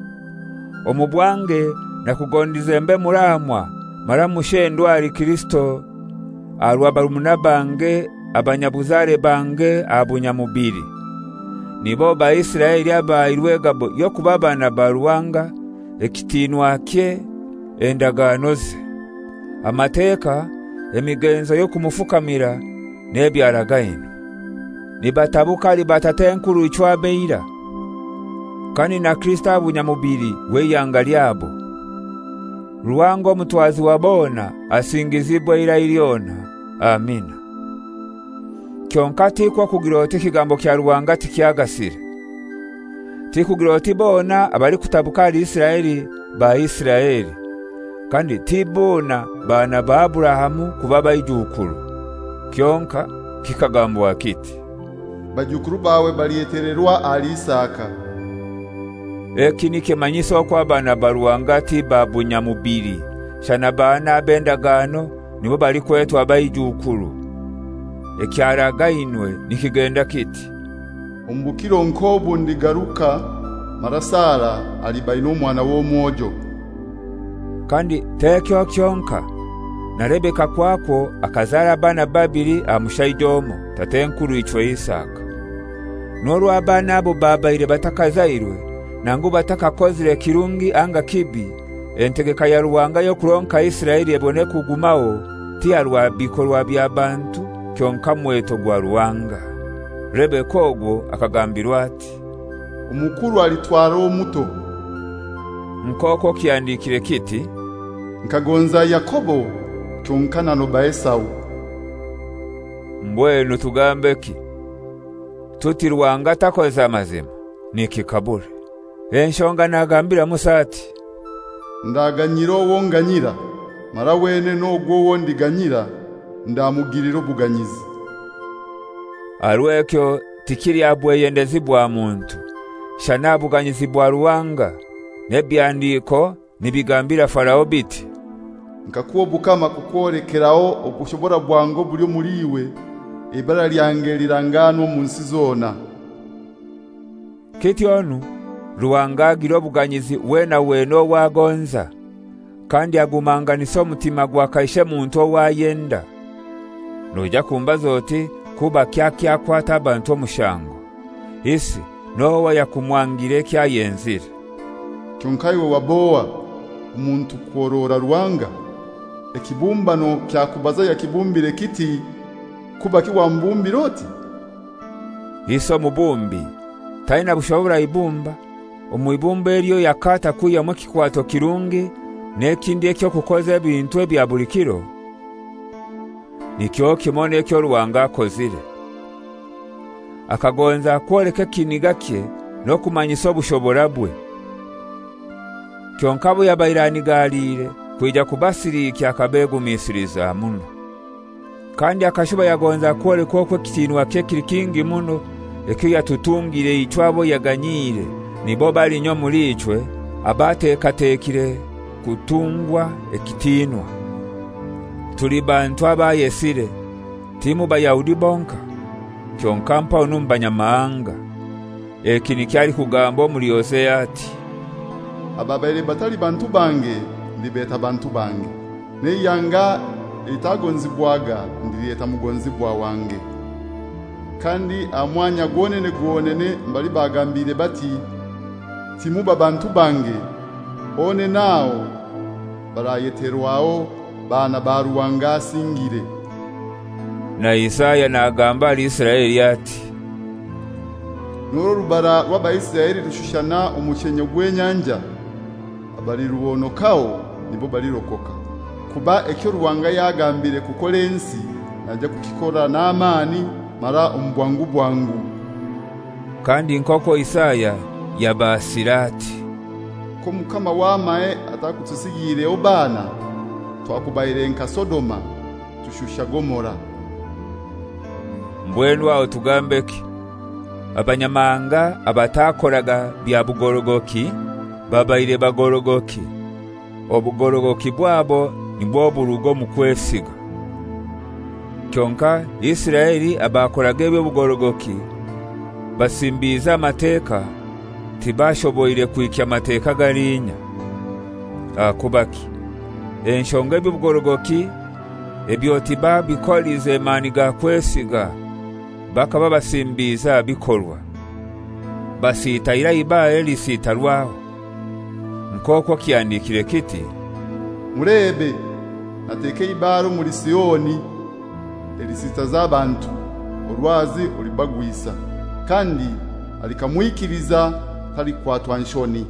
Omubwange nakugondize mbe muramwa mara mushendwa ali Kristo alwa barumuna bange abanyabuzare bange abunyamubiri. Nibo ba Israeli abairwegabo yo kubabana baruwanga ekitinwa kye endagano ze. Amateka emigenzo yo kumufukamira nebyaragaino. Nibatabuka libatatenkuru ichwabeira. Kani na Kristo abunyamubiri weyanga lyabo. Ruwango mutwazi wabona asingizibwa ila iliona. Amina. Kyonkati kwa kugiroti kigambo kya Ruwanga tikyagasire. Tikugiroti bona abali kutabuka Israeli ba Israeli. Kandi tibona bana ba Abrahamu kubaba ijukuru. Kyonka kikagambo wakiti. Bajukuru bawe balietererwa ali Isaka. Ekini kemanyiso kwa bana baruwanga ti babunyamubiri. Shana bana bendagano nibo bali kwetu abayijukuru. Ekyaragainwe nikigenda kiti. Ombukiro nkobu ndigaruka marasara alibaino mwana w'omwojo. Kandi tekyo kyonka na Rebeka kwako akazara bana babiri amushaidomo tatenkuru ichwe Isaka. Noru abana abo babaire batakazairwe nangu batakakozire kirungi anga kibi entegeka ya Ruwanga yo kuronka Israeli ebone kugumao ti alwa bikolwa by'abantu kyonka mweto gwa Ruwanga. Rebeka ogwo akagambirwa ati omukuru alitwara omuto. Nkoko kiandikire kiti nkagonza Yakobo kyonkana no ba Esau. Mbwenu tugambeki tuti Ruwanga takoza mazima nikikabure. Enshonga nagambira Musati ndaganyiro wonganyira mara wene n'ogwo wondiganyira ndamugiriro buganyizi. Alwekyo tikiri abweyendezi bwa muntu shana buganyizi bwa Ruwanga nebyandiko nibigambira Farao biti nkakuwo bukama kukorekerao okushobora bwango buli muliwe ibara lyange lirangano munsi zona. Kiti onu Ruwanga giro buganyizi wena weno wagonza kandi agumanganiso omutima gwa kaishe muntu wayenda. Noja kumbaza oti kuba kyakya kwata abantu omushango. Isi nowa yakumwangire kyayenzire. Kyonkayo waboa umuntu korora Ruwanga ekibumbano kyakubaza yakibumbire kiti kuba kiwambumbiroti. Iso mubumbi taina bushobora ibumba omwibumba elyo yakata kuya mu kikwato kirungi n'ekindi ekyo kukoza ebintu ebya bulikiro. Nikyo kimone ekyo Ruwanga akozire. Akagonza kwoleka kiniga kye no kumanyisa obushobora bwe. Kyonka yabairanigalire kuija kubasiriki akabegumisiriza muno. Kandi akashuba yagonza kwoleka okwo kitinwa kye kirikingi muno ekyo yatutungire ichwabo yaganyire nibo bali nyo muri ichwe abatekatekire kutungwa ekitinwa. Tuli bantu abayesire timu Bayahudi bonka kyonka mpa onumbanyamahanga. Ekini kyali kugambo muri Hosea ati ababaire batali bantu bange ndibeta bantu bange neyanga itagonzibwaga ndibeta mugonzibwa wange. Kandi amwanya gwonene mbali bagambire bati timuba bantu bange one nao barayeterwao bana ba Ruwanga singire. Na Isaya nagamba ali Israeli ati Noro rubara rw'aba Israeli rushushana umukenyo gw'enyanja abali rubonokao nibo balirokoka. Kuba ekyo Ruwanga yagambire kukola ensi najja kukikora n'amani mara ombwangu bwangu. Kandi nkoko Isaya yabasirati ko mukama wamae atakutusigire obana twakubaire nka Sodoma tushusha Gomora. Mbwenu aho tugambeki abanyamanga abatakoraga bya bugorogoki babaire bagorogoki. Obugorogoki bwabo nibwo burugo mu kwesiga. Kyonka Isiraeli abakoraga ebyo bugorogoki basimbiza amateka tibashoboire kwikya amateka galinya. Akubaki enshonga ebyo bugorogoki ebyo tiba bikolize mani ga kwesiga bakaba basimbiza bikolwa basitayira ibaye lisitarwaho. Nkoko kyandikire kiti murebe nateke ibaro muri Sioni elisita z'abantu olwazi olibagwisa kandi alikamwikiriza tali kwatwa nshoni.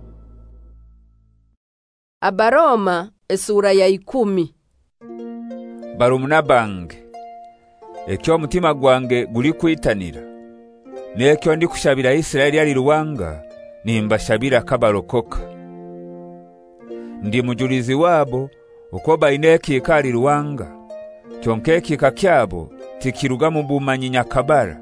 Abaroma esura ya 10. Barumuna bange ekyo mutima gwange guli kwitanira nekyo ndi kushabira Isiraeli ali ruwanga nimbashabira kabarokoka. Ndi mujulizi wabo uko baineki kali ruwanga kyonkeki kakyabo tikiruga mu bumanyi nyakabara.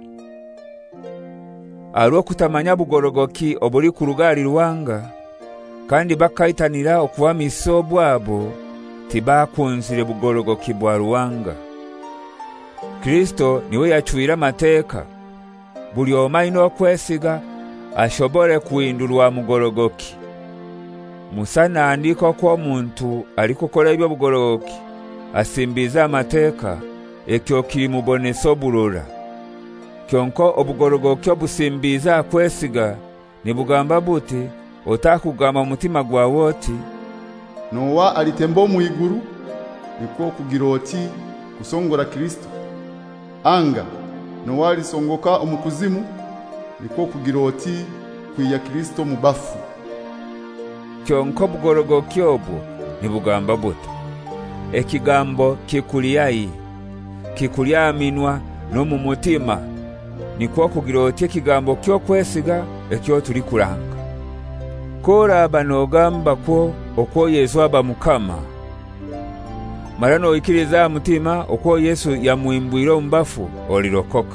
Aro kutamanya bugorogoki obuli kurugali ruwanga kandi bakaitanira okuwa misobwabo tibakunzire bugorogoki bwa ruwanga. Kristo niwe yachuira mateka buli omaino kwesiga ashobore kuindulwa mugorogoki. Musana andiko kwa muntu alikokola ebyo bugorogoki asimbiza amateka ekyo kiri muboneso bulora. Kyonko obugorogoki obusimbiza kwesiga nibugamba buti otakugama mutima gwa woti Nowa alitembo mu iguru niko kugiroti kusongora Kristo. Anga Nowa alisongoka omukuzimu niko kugiroti kwiya Kristo mubafu. Kyonko bugorogoki obwo nibugamba buti ekigambo kikuliyayi kikulyaminwa no mu mutima niko kugiroti ekigambo kyo kwesiga ekyo tuli kuranga. Kora banogamba ko okwo Yesu aba mukama marano ikiriza mutima okwo Yesu yamuimbwira ombafu olirokoka.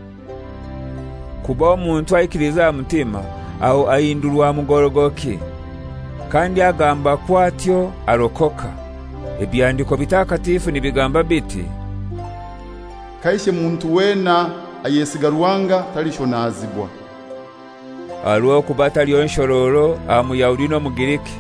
Kuba omuntu aikiriza mutima au aindulwa mugorogoki kandi agamba kwatyo arokoka. Ebyandiko bitakatifu nibigamba biti kaishe muntu wena ayesiga ruwanga talishonazibwa. Alwo kubata lyonshororo amuyahudi no mugiriki.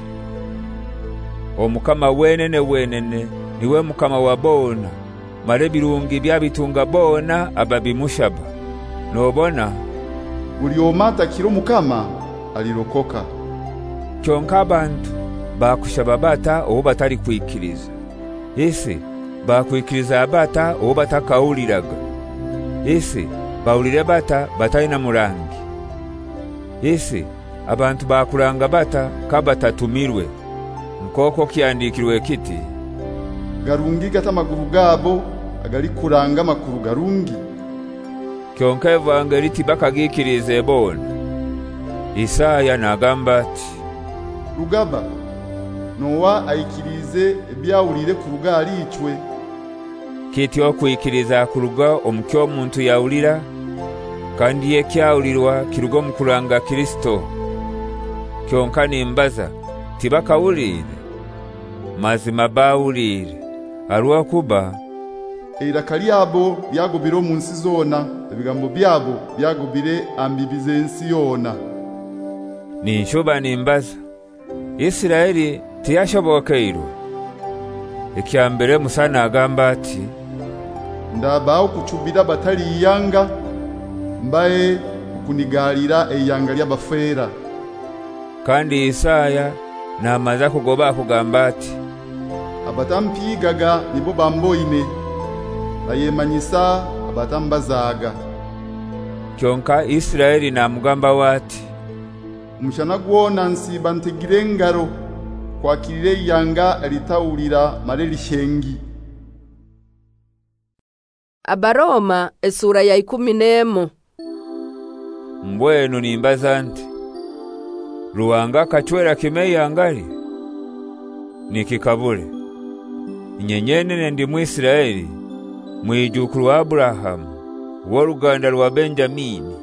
Omukama wenene niwe mukama wa bona mare birungi byabitunga bona ababimushaba. Nobona buli omata kiro mukama alirokoka. Kyonka abantu bakushaba bata obo batali kwikiriza. Ese bakwikiriza abata obo batakawuliraga. Ese bawulire bata batayina murangi. Ese abantu bakuranga bata kabatatumirwe. Nkoko kyandikirwe kiti garungi gatamaguru gabo agali kuranga makuru garungi. Kyonka evangeliti bakagikirize bona. Isaya nagamba ati rugaba Nowa aikirize ebyawulire kurugali icwe. Kiti okwikiriza kuruga omukyo omuntu yawulira kandi yekyawulirwa kirugo mukulanga Kristo. Kyonka nimbaza tibakawulire mazima bawulire alwa kuba erakali abo byagobiro munsi zona ebigambo byabo byagobire ambibize ensi yona. Ninshuba nimbaza Isiraeli tiyashobokeirwe. Ekyambere Musana agamba ati ndabaho kuchubira batali yanga mbaye kunigalira eyanga ly'abafera. Kandi Isaya namaza kugoba kugamba ati abatampigaga nibo bamboine bayemanyisa abatambazaga. Kyonka Isiraeli namugamba wati umushana gwona nsiba ntegire ngaro kwakirire yanga alitawulira mareli shengi. Abaroma esura ya 10. Mbwenu nimbaza nti ruwanga kachwera kimeya ngali nikikabule nyenyenene ndi Mwisiraeli mwijukuru wa Abrahamu w'oruganda rwa Benjamini.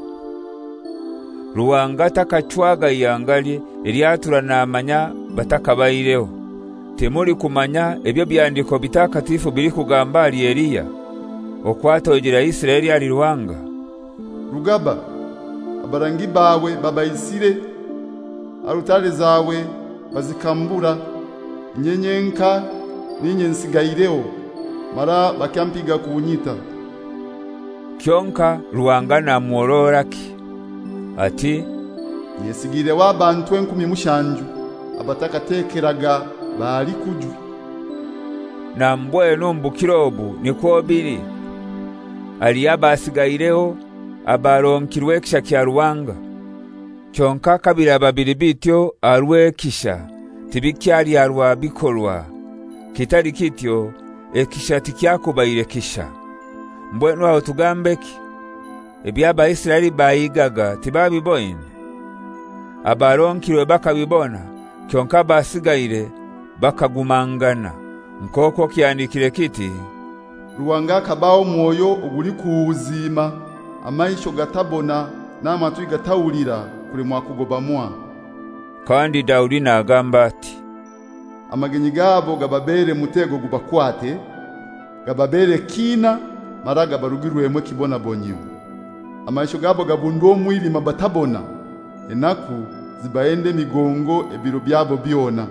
Ruwanga takachwaga yangali eryatura namanya batakabayireho. Temuri kumanya ebyo byandiko bitakatifu biri kugamba ali Eliya okwatogira Isiraeli ali Ruwanga. Rugaba abarangi bawe babayisire arutare zawe bazikambura nyenyenka ninyensigaireho mara bakampiga kuunyita. Kyonka Ruwanga na muororaki ati yesigire w'abantu 17 abatakatekeraga bali kujwi na mbweno mbukirobu niko biri ali abasigaireho abaronkirwe kisha kya Ruwanga. Kyonka kabira babiri bityo arwe kisha tibikyali arwa bikolwa kitali kityo ekisha tikyakubaire kisha. Mbwenu aho tugambeki ebyaba Isiraeli bayigaga tibabiboine abaronkirwe bakabibona kyonka basigaire bakagumangana nkoko kyandikire kiti Ruwanga kabao mwoyo oguli kuuzima amaisho gatabona n'amatwi gatawulira kuri mwakugobamwa. Kandi Daudi nagamba ati amagenyi gabo gababere mutego gubakwate gababere kina maraga barugirwemwe kibona bonyo. Amaisho gabo gabundo mwili mabatabona enaku zibaende migongo ebiro byabo byona.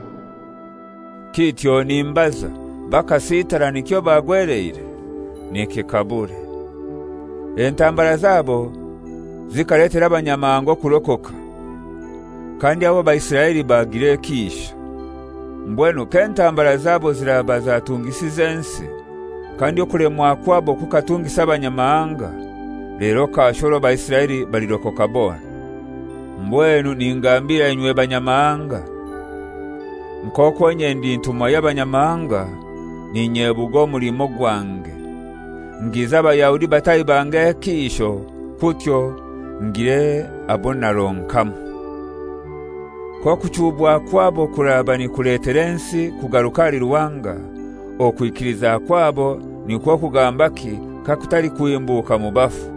Kityo nimbaza bakasitara nikyo bagwereire nike kabure. Entambara zabo zikaletera abanyamango kurokoka kandi abo Baisiraeli bagire kisha. Mbwenu kentambara zabo ziraba zatungisize ensi kandi okulemwa kwabo kukatungisa abanyamahanga lero kashoro Baisiraeli balirokoka bona. Mbwenu ningambira enywe banyamahanga nkoko nyendi ntumwa y'abanyamahanga ninyebugo mulimo gwange ngiza abayahudi batayi bange kisho kutyo ngire abona ronkamu. Kwa kuchubwa kwabo kuraba ni kuleterensi kugarukali Ruwanga okwikiriza kwabo ni kwa kugambaki kakutali kuimbuka mubafu.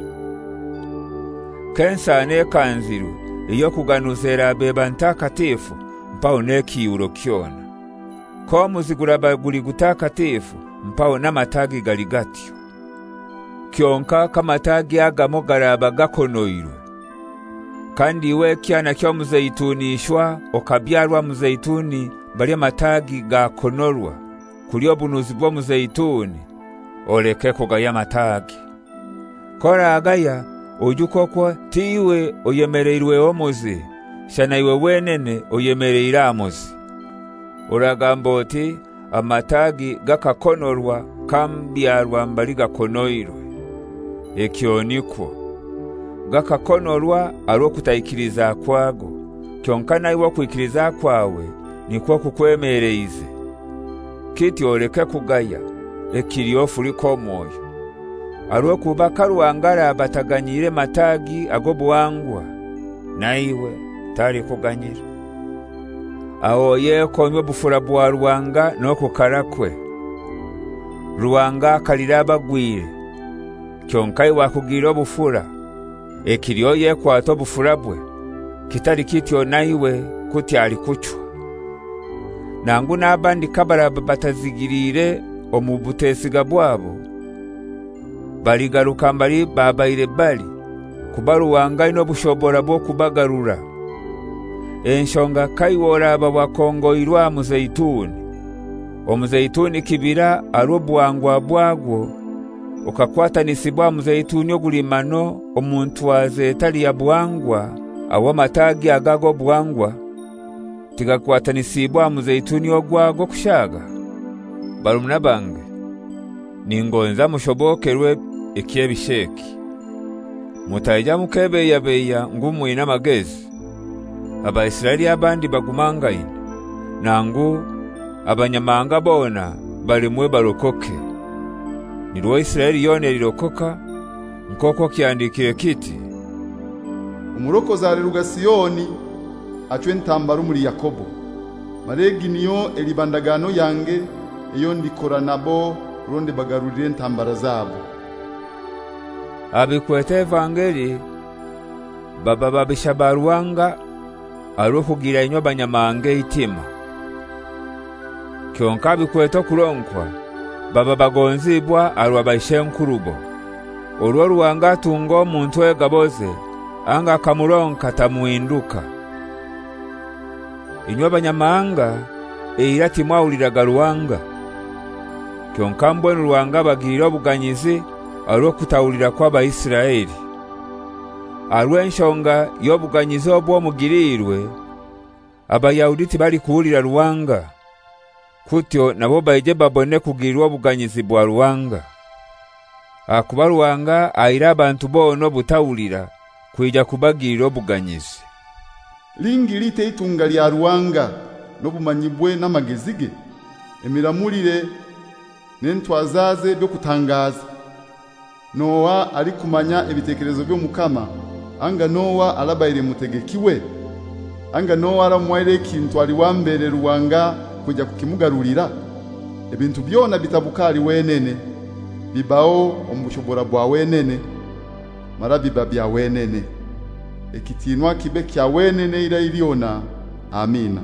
Kensa ne kanziru iyo kuganuzera beba ntakatifu mpao neki urokiona. Kwa muziguraba guli gutakatifu mpao namatagi galigatyo. Kyonka kamatagi agamo garaba gakonoirwe. Kandi iwe kyana kyo muzeitunishwa okabyarwa muzeituni bali matagi gakonorwa kulyo bunuzi bwo muzeituni oleke kugaya matagi. Kora agaya ojukokwa tiwe oyemereirwe omuzi shana iwe wenene oyemereire amuzi. Oragamboti amatagi gakakonorwa kambyarwa mbali gakonoirwe. Ekyonikwo gakakonorwa aro kutayikiriza kwago kyonka naiwo kwikiriza kwawe nikwo kukwemereize. Kiti oleke kugaya ekiriofu liko moyo aro kubaka Ruwanga bataganyire matagi agobuwangwa naiwe tali kuganyira. Aho yekonywe bufura bwa Ruwanga nokukarakwe. Ruwanga kaliraba gwire kyonka iwa kugira bufura ekiryo yekwato bufurabwe kitali kityo naiwe kuti ali kuchwa. Nangu nabandi kabara batazigirire omubutesiga bwabo baligaruka mbali babaire bali kuba Ruwanga ino bushobora bwo kubagarura. Enshonga kaiwora bawakongoirwa muzeituni omuzeituni kibira arobwangwa bwagwo okakwata nisibwa muzeituni ogulimano omuntu waze tali ya bwangwa awa matagi agago bwangwa tigakwata nisibwa muzeituni ogwago kushaga. Barumuna bange ningonza mushobokerwe ekyebisheki mutaija mukebe yabeya ngumu ina magezi. Abaisiraeli abandi bagumangaine nangu abanyamanga bona balimwe barokoke. Nirwo Isiraeli yone lirokoka nkoko kyandikire kiti umurokoza areruga Siyoni acwe ntambaru muri Yakobo. Maregi niyo elibandagano yange iyo ndikora nabo ronde bagarurire ntambara zabo. Abikwete evangeli baba babisha baruwanga arukugira inyo banyamange itima. Kyonka bikwete kuronkwa baba bagonzibwa arwabaishe nkurubo. Olwo ruwanga tungo muntu egaboze anga kamuronka tamuinduka. Inyo banyamanga eirati mwawuliraga ruwanga. Kyonka mbwenu ruwanga bagirira obuganyizi alwo kutawulira kwa Abaisiraeli. Alwenshonga y'obuganyizi obwo mugirirwe Abayahudi tibali kuwulira ruwanga. Kutyo nabo baije babone kugirirwa obuganyizi bwa ruwanga. Akuba ruwanga aira abantu bono butawulira kuija kubagirira obuganyizi. Lingi lite itunga lya ruwanga n'obumanyibwe n'amagezige emiramulire n'entwazaze byo kutangaza. Nowa ali kumanya ebitekerezo byo Mukama, anga Nowa alabaire mutegekiwe, anga Nowa aramwaire kintu ali wambere ruwanga kujya kukimugarurira. Ebintu byona bitabukali wenene bibao omushobora bwa wenene marabiba bya wenene ekitinwa kibe kya wenene ira iliona. Amina.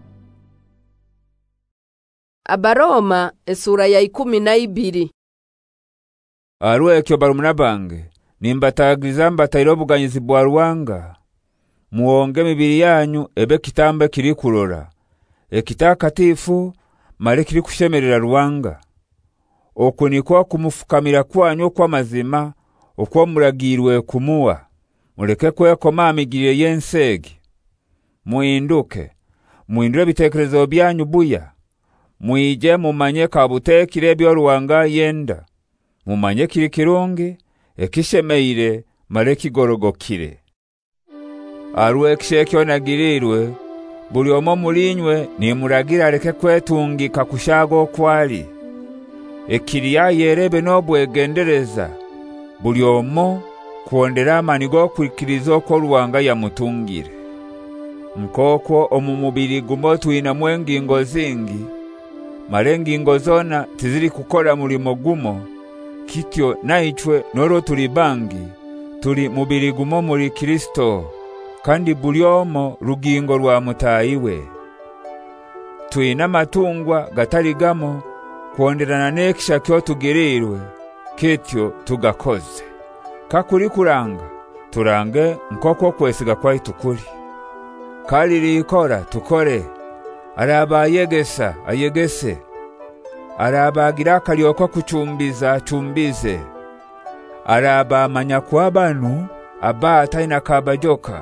Abaroma esura ya 12. Arwekyo barumuna bange nimbatagiza mbataira obuganyizi bwa ruwanga muonge mibiri yanyu ebe kitambe kiri kurora ekitakatifu mare kiri kushemerera ruwanga. Okuniko kumufukamira kwanyu kwa mazima okwo muragirwe kumuwa. Mureke kwekoma amigirire yensegi. Muinduke muindure bitekerezo byanyu buya. Muije mumanye kabutekire byo ruwanga yenda. Mumanye kiri kirungi ekishemeire mare kigorogokire. Arwe kishekyo nagirirwe buli omo mulinywe ni muragira reke kwetungika kushago kwali. Ekiriya yerebe nobwegendereza buli omo kuondera amanigo kwikirizo ko ruwanga ya mutungire. Nkoko omumubiri gumo tuina mwengingo zingi marengingo zona tiziri kukora mulimo gumo. Kityo naichwe noro tuli bangi tuli mubiri gumo muri Kristo kandi buli omo rugingo rwa mutayiwe. Tuina matungwa gataligamo kuonderana nekisha kyo tugirirwe kityo tugakoze. Kakuri kuranga turange nkoko kwesiga kwaitu kuri. Kaliri ikora tukore. Araba yegesa ayegese. Arabagira kalioko kuchumbiza chumbize. Araba manya kwa banu aba taina kabajoka.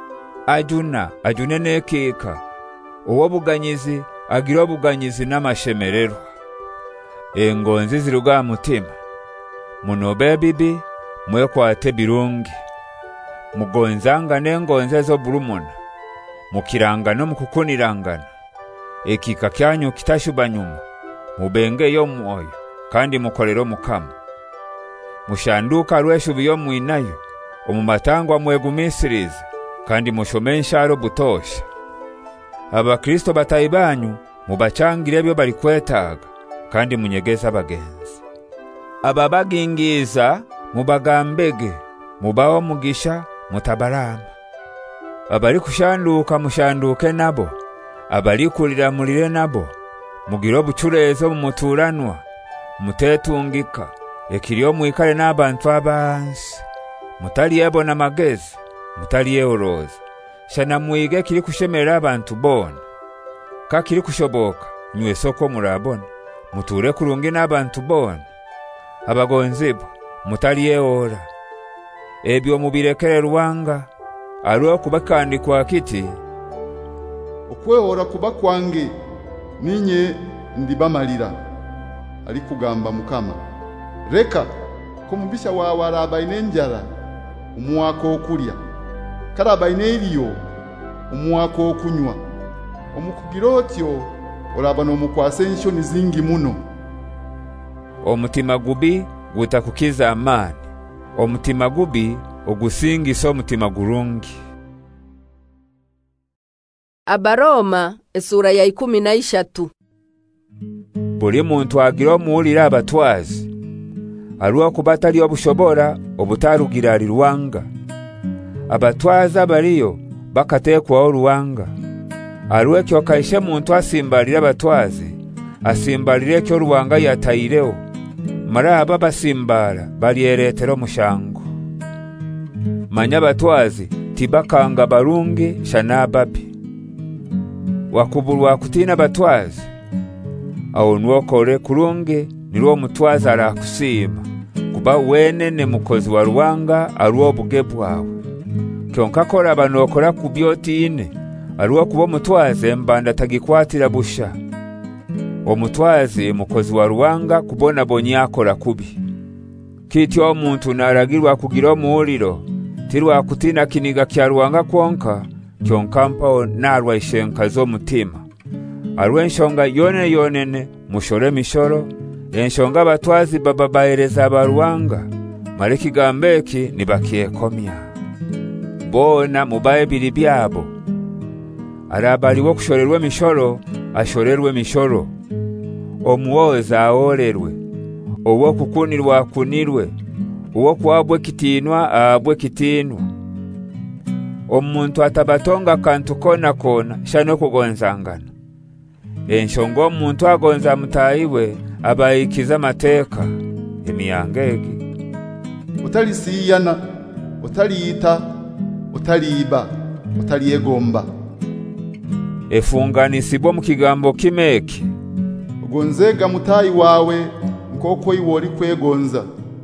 Ajune nekeka. Uwo buganyizi agira obuganyizi n'amashemerero. Engonzi ziruga mutima. Munobe bibi mwekwate birungi. Mugonzanga n'engonze zo burumuna. Mukirangano mukukunirangana. Ekika kyanyu kitashuba nyuma. Mubenge yo mwoyo kandi mukolero Mukama. Mushanduka rweshu biyo mwinayo omumatangwa mwegumisiriza kandi mushomensha butosha. Abakristo batayibanyu mubachangire byo bali kwetaga kandi munyegeza bagenzi. Ababagingiza mubagambege mubaho mugisha mutabarama. Abali kushanduka mushanduke nabo. Abali kulira mulire nabo. Mugiro bucurezo mumuturanwa mutetungika ekiriyo mwikale n'abantu abansi. Mutali ebona magezi mutali eoroza. Shana mwige kiri kushemera abantu bona. Kakiri kushoboka nywe soko murabona. Muture kurungi n'abantu bona. Abagonzibo mutali eora. Ebyo mubirekere ruwanga alwo kubakandi kwa kiti. Okwehora kuba kwange ninye ndibamalira ali kugamba Mukama. Reka ko mubisha wawe arabaine njara umuwako okulya karabaine iliyo umuwako okunywa omukugirotyo olabano mukwase enshoni zingi muno. Omutima gubi gutakukiza amani. Omutima gubi ogusingisa omutima gurungi. Abaroma esura ya 13. buli muntu agira omuwulira abatwazi alwa kubatali obushobora obutarugira ali Ruwanga. Abatwazi abaliyo bakatekwa Ruwanga alwe kyo kaishe muntu asimbalira abatwazi asimbalire kyo Ruwanga yatayireo mara aba basimbara balieretero mushango. Manya abatwazi tibakanga barungi shanababi wakubulwa kutina abatwazi aho nwokore kurungi nirwo mutwazi arakusima kuba wenene mukozi wa Ruwanga alwo buge bwawe kyonka kora banokora kubyoti ine alwo kuba mutwazi mbanda tagikwatira busha omutwazi mukozi wa Ruwanga kubona bonyakora kubi kityo omuntu naragirwa kugira omuwuliro tirwa kutina kiniga kya Ruwanga kwonka kyonka mpa narwa ishenka zo mutima alwe nshonga yonene mushore mishoro enshonga abatwazi baba baereza abaruwanga mareki gambeki nibakiekomya bona mubaye bili byabo arabali wo kushorerwe mishoro ashorerwe mishoro omuoza aorerwe owo kukunirwa kunirwe owo kwabwe kitinwa abwe kitinwa omuntu atabatonga kantu kona shano kugonzangana enshongo omuntu agonza mutayiwe abayikiza mateka emiyangegi utalisiyana utaliyita utaliba utaliyegomba efunganisibwa mu kigambo kimeki ugonzega mutayi wawe nkoko iwori kwegonza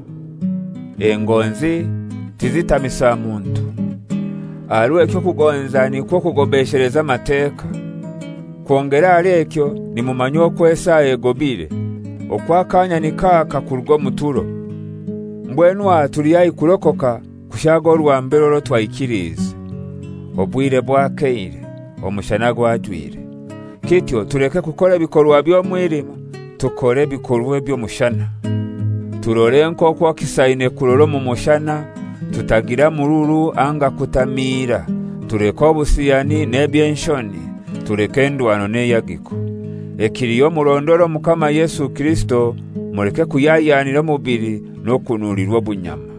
engonzi tizitamisa muntu alwe kyo kugonza ni kwo kugobeshereza mateka kwongera alekyo ni mumanyo kwesa egobire okwakanya nikaka kurgo muturo mbwenwa tuliyayi kulokoka kushago rwambero twayikirize obwire bwakeire omushana gwatwire kityo tureke kukora bikorwa byo mwirima tukore bikorwa byo mushana turore nko kwa kisaine kuroro mu mushana tutagira mururu anga kutamira tureko obusiyani nebyenshoni turekendwano neyagiko ekiriyo murondoro mukama Yesu Kristo mureke kuyayanira mubiri no kunurirwa bunyama.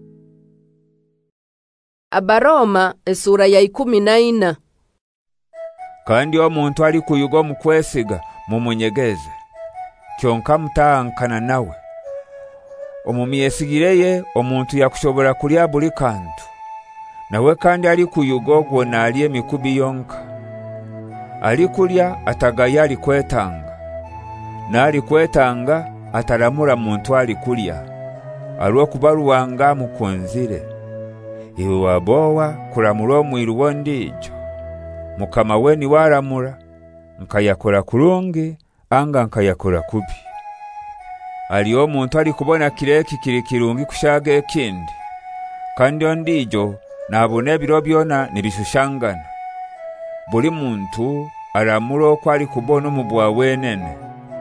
Abaroma esura ya 14. Kandi omuntu ali kuyugo mukwesiga mumunyegeze kyonka mutankana nawe omumyesigireye omuntu yakushobora kulya buli kantu nawe kandi ali kuyugo gwo naliye mikubi yonka ali kulya atagaya ali kwetanga nali kwetanga ataramura muntu ali kulya alwo kubaruwanga mukonzire iwe wabowa kuramura omwiru wondijo mukama weni waramura nkayakora kurungi anga nkayakora kubi aliyo muntu ali kubona kireki kirikirungi kushaga ekindi kandi ondijo nabone biro byona nibishushangana buli muntu aramuro kwali kubona mubwa wenene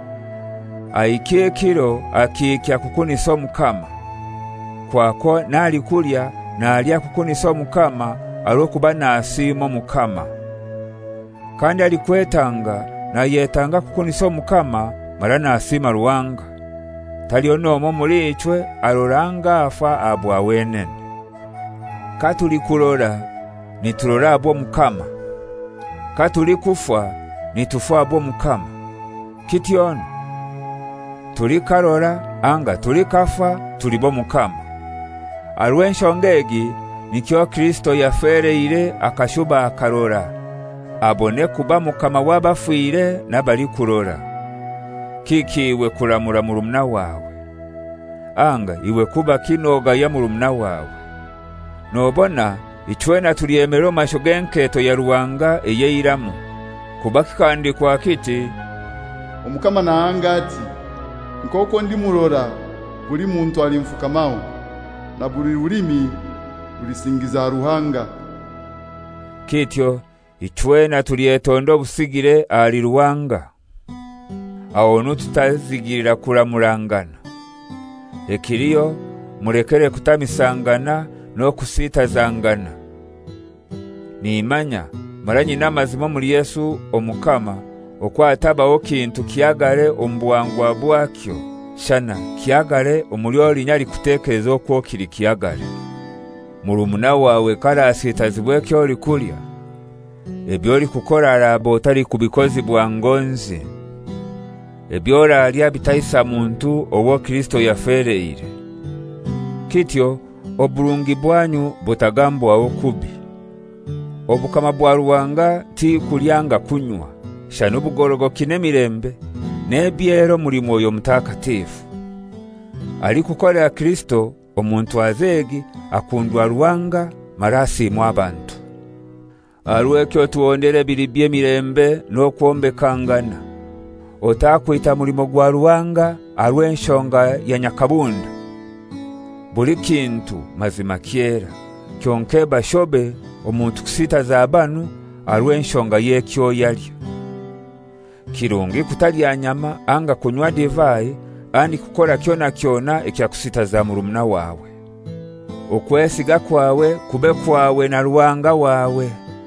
aikekiro akikya kukunisa mukama kwako nali kulya nalya kukunisa mukama alokuba nasimo mukama kandi ali kwetanga na yetanga kukunisa mukama mara nasima Ruwanga taliyo nomo muri icwe aroranga afa abwa wenene katuli kulora nitulora abo mukama katuli kufa nitufa abo mukama kityon tuli karora anga tuli kafa tulibo mukama alwenshongegi nikyo Kristo yafereire akashuba akarora abone kuba mukama wabafuire nabali kurora kikiwe kuramura murumna wawe anga iwe kuba kinoga ya murumna wawe nobona ichwena tuliemero mashogenketo ya Ruwanga eyeiramu kuba kikandi kwa kiti omukama naangati nkoko ndi murora buli muntu ali mfukamao na buli rulimi rulisingiza Ruhanga kityo ichwena tulietondo busigire ali Ruwanga aho tutazigirira kuramurangana ekiriyo murekere kutamisangana no kusitazangana nimanya maranyi namazimo muri Yesu omukama okwatabawo kintu kiyagale ombuwangwa bwakyo shana kiyagale omulyoli nyali kutekereza okwo kiri kiyagale. Murumuna wawe karasitazibwe kyoli kulya ebyoli kukora araba otali kubikozi bwangonzi ebyora alya bitayisa muntu owo Kristo yafereire. Kityo oburungi bwanyu butagambwawo kubi. Obukama bwa Ruwanga ti kulyanga kunywa shano bugorogo kinemirembe nebyero muri mwoyo mutakatifu. Ali kukolera Kristo omuntu azegi akundwa Ruwanga marasi mu abantu. Arwekyo tuondere bilibye mirembe n'okwombekangana. Otakwita mulimo gwa Ruwanga arwenshonga ya nyakabunda. Buli kintu mazima kiera kyonke bashobe omuntu kusita za abanu arwenshonga yekyo yalyo. Kirungi kutalya nyama anga kunywa divai ani kukora kyona ekyakusita za murumuna wawe. Okwesiga kwawe kube kwawe na Ruwanga wawe.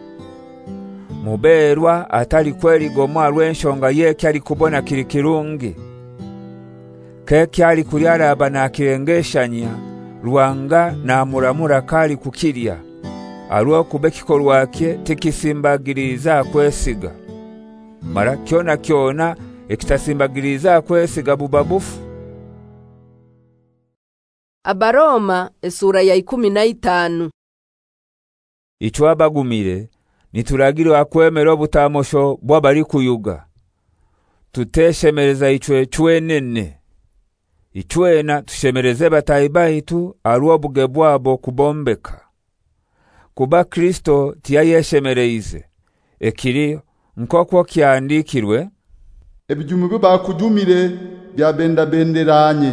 Muberwa atali kweli gomwa rwenshonga yeke ali kubona kiri kirungi. Keke ali kulyara abana kirengeshanya Ruwanga na muramura kali kukirya. Aruwa kubekikorwake tikisimbagiriza kwesiga. Mara kyona ekitasimbagiriza kwesiga bubabufu. Abaroma esura ya 15. Ichwabagumire nituragiro akwemera obutamosho bwabali kuyuga. Tuteshemereza ichwe chwenene. Ichwena tushemereze batayibaitu aruwa bugebwabo kubombeka. Kuba Kristo tiyayeshemereize. Ekiri nkoko kyandikirwe ebijumubi bakujumire byabendabenderanye.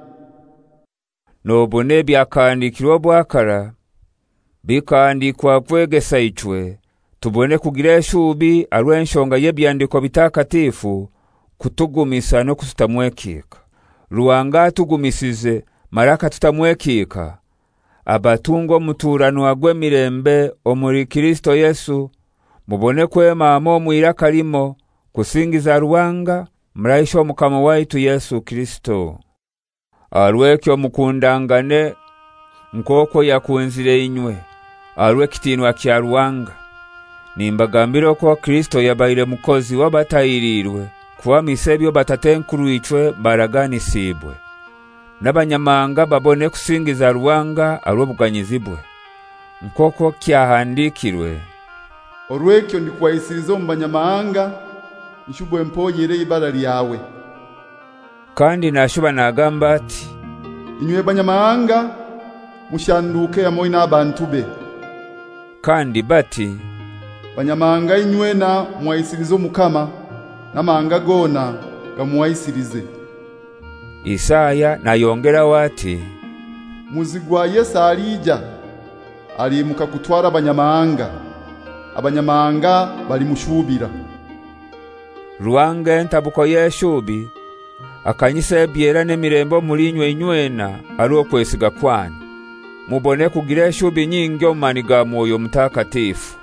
Nobone byakandikirwa bwakara bikandikwa kwegesa ichwe tubone kugira eshubi arwenshonga yebyandiko bitakatifu kutugumisa no kututamwekika. Ruwanga tugumisize maraka tutamwekika abatungo muturano agwe mirembe omuri Kristo Yesu mubone kwemamo mwira kalimo kusingiza Ruwanga mraisho mukama waitu Yesu Kristo. Arwekyo mukundangane nkoko yakunzire inywe arwe kitinwa kya Ruwanga. Nimbagambiro kwa Kristo yabaire mukozi wabatayirirwe kuwa misebyo batatenkuru ichwe baraganisibwe. N'abanyamanga babone kusingiza Ruwanga arwe buganyizibwe. Nkoko kyahandikirwe Orwekyo ndikwayisiriza mu banyamahanga nshubwe mpoyere ibara lyawe. Kandi nashuba nagamba ati inywe banyamahanga mushanduke yamoyi n'abantu be. Kandi bati banyamahanga inywe na mwayisirizo mukama namanga gona gamuwayisirize. Isaya nayongera wati muzigwa Yesu alija alimuka kutwara abanyamahanga bali mushubira. Ruwanga entabuko yeshubi akanyise byera nemirembo mulinywe inywena aruo kwesiga kwanyu mubone kugira eshubi nyingi omaniga mwoyo mutakatifu.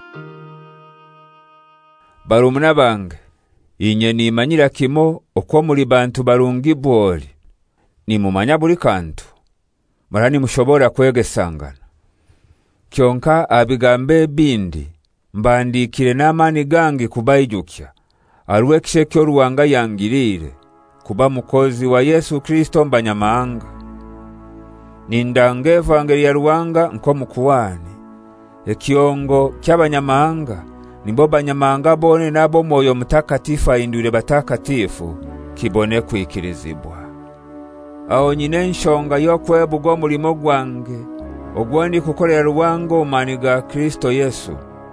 Barumuna bange inye nimanyira kimo okwo muri bantu barungi bwoli nimumanya buli kantu marani mushobora kwegesangana. Kyonka abigambe bindi mbandikire n'amani gangi kubayijukya arwekishe kyo Ruwanga yangirire kuba mukozi wa Yesu Kristo mbanyamahanga. Nindange evangeli ya Ruwanga nko mukuwani ekiongo ky'abanyamahanga nimbo banyamahanga bone nabo mwoyo mutakatifu ayindure batakatifu kibone kwikirizibwa. Aho nyine nshonga yo kwebugwa mulimo gwange ogwondi kukolera Ruwanga omaniga Kristo Yesu.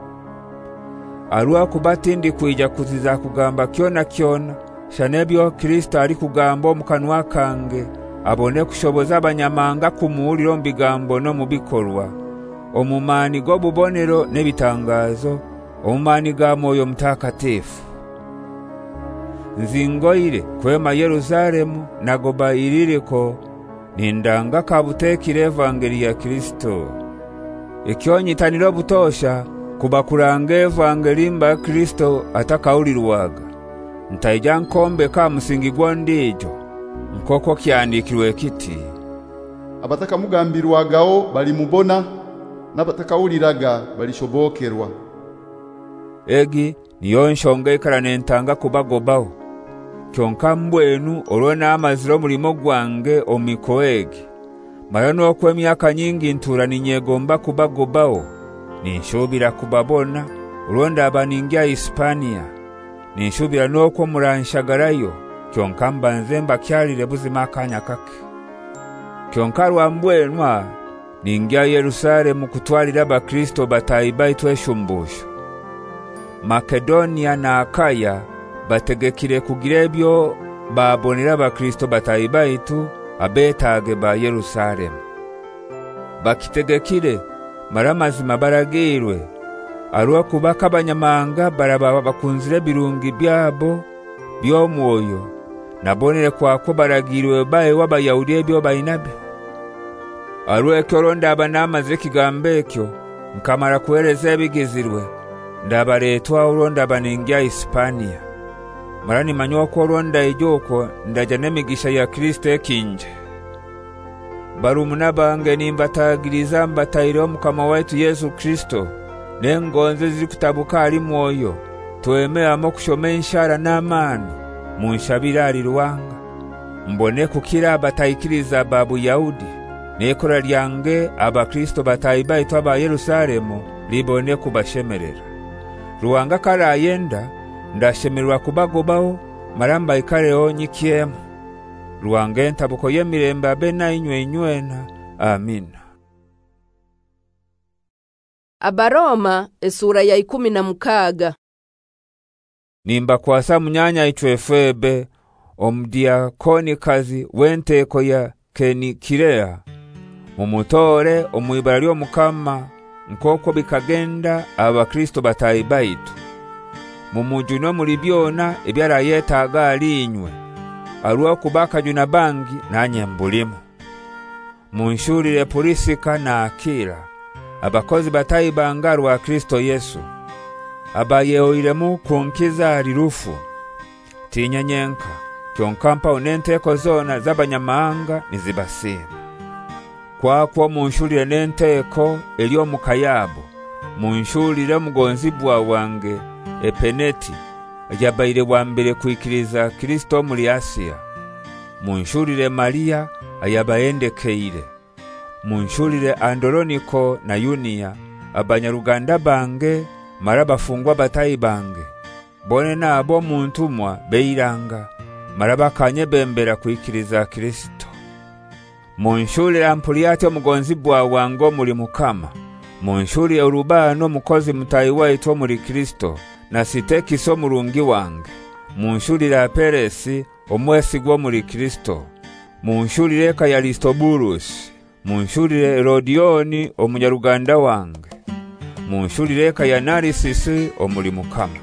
Arua kubatindi kuija kuziza kugamba kyona shanebyo Kristo ali kugamba omukanwa kange abone kushoboza abanyamahanga kumuuliro mbigambo no mubikorwa omumani go bubonero nebitangazo omumani ga mwoyo mutakatifu. Nzingoire kwema Yerusalemu nagoba iririko nindanga kabutekire evangeli ya Kristo. Ekyonyitaniro butosha kuba kuranga evangeli mba Kristo atakaulirwaga ntaija nkombe ka musingi gwandijo nkoko kyandikirwe kiti abataka mugambirwagaho bali mubona nabatakawuliraga bali shobokerwa. Egi niyo nshonga ikara nentanga kubagobaho kyonka mbwenu olwona amaziro mulimo gwange omikoegi mara n'okwe myaka nyingi ntura ninyegomba kubagobaho ninshubira kubabona olwonda abaningia Hispania ninshubira n'okwo muranshagarayo kyonka mbanze mbakyalire buzima akanya kake kyonka rwambwenwa ningia Yerusalemu kutwalira abakristo batayibaitwa eshumbusho. Makedonia na Akaya bategekire kugira ebyo babonera abakristo batayibaitu abetage ba Yerusalemu. Bakitegekire maramazima baragirwe arwa kubaka abanyamanga baraba bakunzire birungi byabo byomwoyo nabonere kwako baragirwe bae w'abayahudi ebyo bayinabyo. Arwa ekoronda abanamaze kigambekyo nkamara kuhereza ebigizirwe ndabaretwa uronda baningia Hispania. Marani manyoko uronda ijoko ndaja nemigisha ya Kristo ekinje. Barumuna bange nimbatagiriza mbatairo mukama waitu Yesu Kristo nengonze ziri kutabuka ali mwoyo tuemea mokushome inshara n'amani munshabirari ruwanga mbone kukira batayikiriza babu Yahudi nekora lyange abakristo batayibaitwa aba Yerusalemu libone kubashemerera. Ruwanga kara yenda ndashemerwa kubagobaho maramba ikareo nyikiemu. Ruwanga entabuko yemirembe abena inywena. Amina. Abaroma esura ya 16. Nimba kwasa munyanya itwefebe omdiakoni kazi wenteko ya Kenikirea mumutore omwibara lyo mukama nkoko bikagenda abakristo batayibaitu mumujuno muri byona ebyara yetaga alinywe arwa kubaka juna bangi nanye mbulimo munshurire Purisika na Akira abakozi batayibangarwa Kristo Yesu abayeoiremu kunkiza alirufu tinyanyenka kyonkampa unenteko zona z'abanyamahanga nizibasira kwakwo munshurire nenteko elio mukayabo munshurire mugonzibwa wange Epeneti ajabaire wambere kuikiriza Kristo muri Asia munshurire Maria ayabaendekeire munshurire Andoroniko na Yunia abanyaruganda bange marabafungwa batayi bange bone nabo muntumwa beiranga marabakanye bembera kuikiriza Kristo munshurire Ampuliate mugonzibwa wango muri mukama munshurire Urubano mukozi mutayiwaitwa muri Kristo na Sitekiso murungi wange munshurire Peresi omwesigwa muri Kristo munshurire Kayaristoburus munshurire Herodioni omunyaruganda wange munshurire Kayanarisisi omuli mukama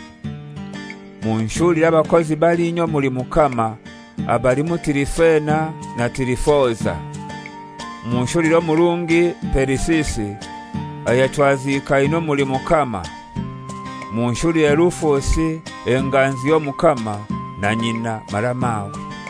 munshurire abakozi bali inyo muri mukama abalimu Tirifena na Tirifoza munshurire omurungi Perisisi ayatwazika ino muri mukama munshurire Rufosi enganzi yo mukama na nyina maramawe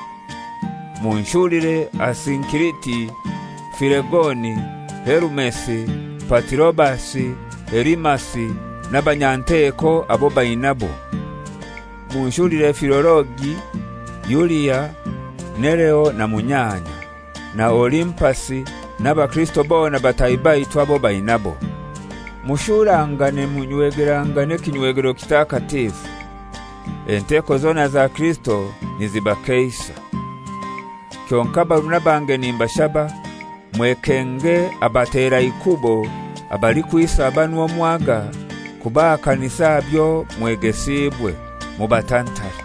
munshurire Asinkiriti Filegoni Herumesi Patirobasi Erimasi n'abanyanteko abo bayinabo munshurire Filologi Yulia Nereo na Munyanya na Olimpasi n'abakristo bona batayibaitwa abo bayinabo mushurangane munywegerangane kinywegero kitakatifu enteko zona za Kristo nizibakeisa kyonka baruna bange nimbashaba mwekenge abatera ikubo abali kuisaba nuwo mwaga kubaka nisabyo mwegesibwe mubatantara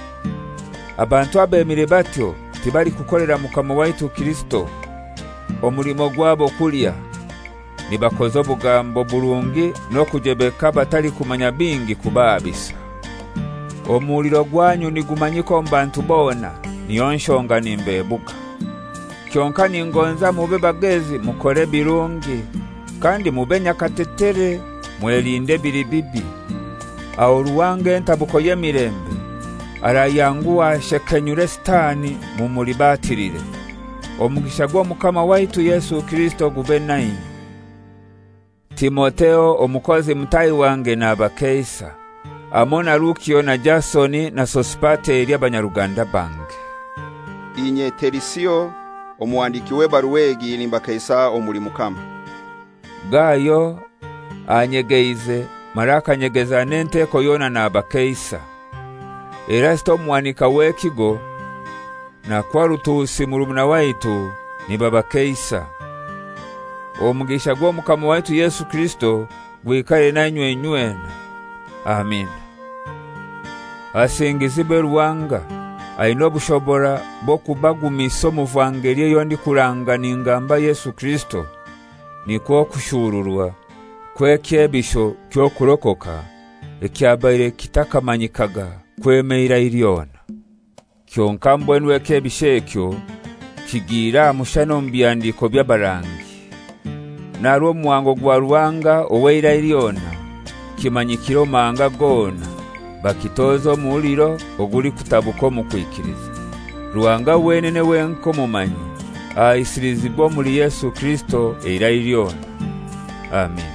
abantu abemire batyo tibali kukolera mukama waitu Kristo omulimo gwabo kulya nibakozo bugambo bulungi no kujebeka batali kumanya bingi kubabisa omuliro gwanyu nigumanyiko mbantu bona niyonshonga nimbebuka kyonka ningonza mube bagezi mukore birungi kandi mubenya katetere mwelinde biribibi aho ruwange ntabuko yemirembe arayanguwa shekenyure Sitani mumulibatirire. Omugisha gwa Mukama waitu Yesu Kristo gube nayi. Timoteo omukozi mutayi wange n'abakeisa amona Lukio na Jasoni na Sospate eri abanyaruganda bange. Inye Terisio omuwandiki w'ebaruwa egi nimbakeisa omuli Mukama. Gayo anyegeize maraka nyegeza n'enteko yona n'abakeisa. Erasto omwanika w'ekigo na kwa Rutusi murumuna waitu ni babakeisa. Omugisha gwa Mukama waitu Yesu Kristo gwikale nanywe nywena. Amin. Asingizibwe Ruwanga aino bushobora bokubagumisa omuvangeli yondi kuranga ningamba Yesu Kristo niko kushururwa kwekyebisho kyo kurokoka ekyabaire kitakamanyikaga kwemeira iryona. Kyonka mbwenwe kebishekyo kigira mushano mbyandiko by'abarangi. Naro mwango gwa Ruwanga oweira iryona kimanyikiro manga gona bakitozo muliro oguli kutabuko mukwikiriza. Ruwanga wenene wenko mumanyi aisirizibwa muri Yesu Kristo era iryona. Amen.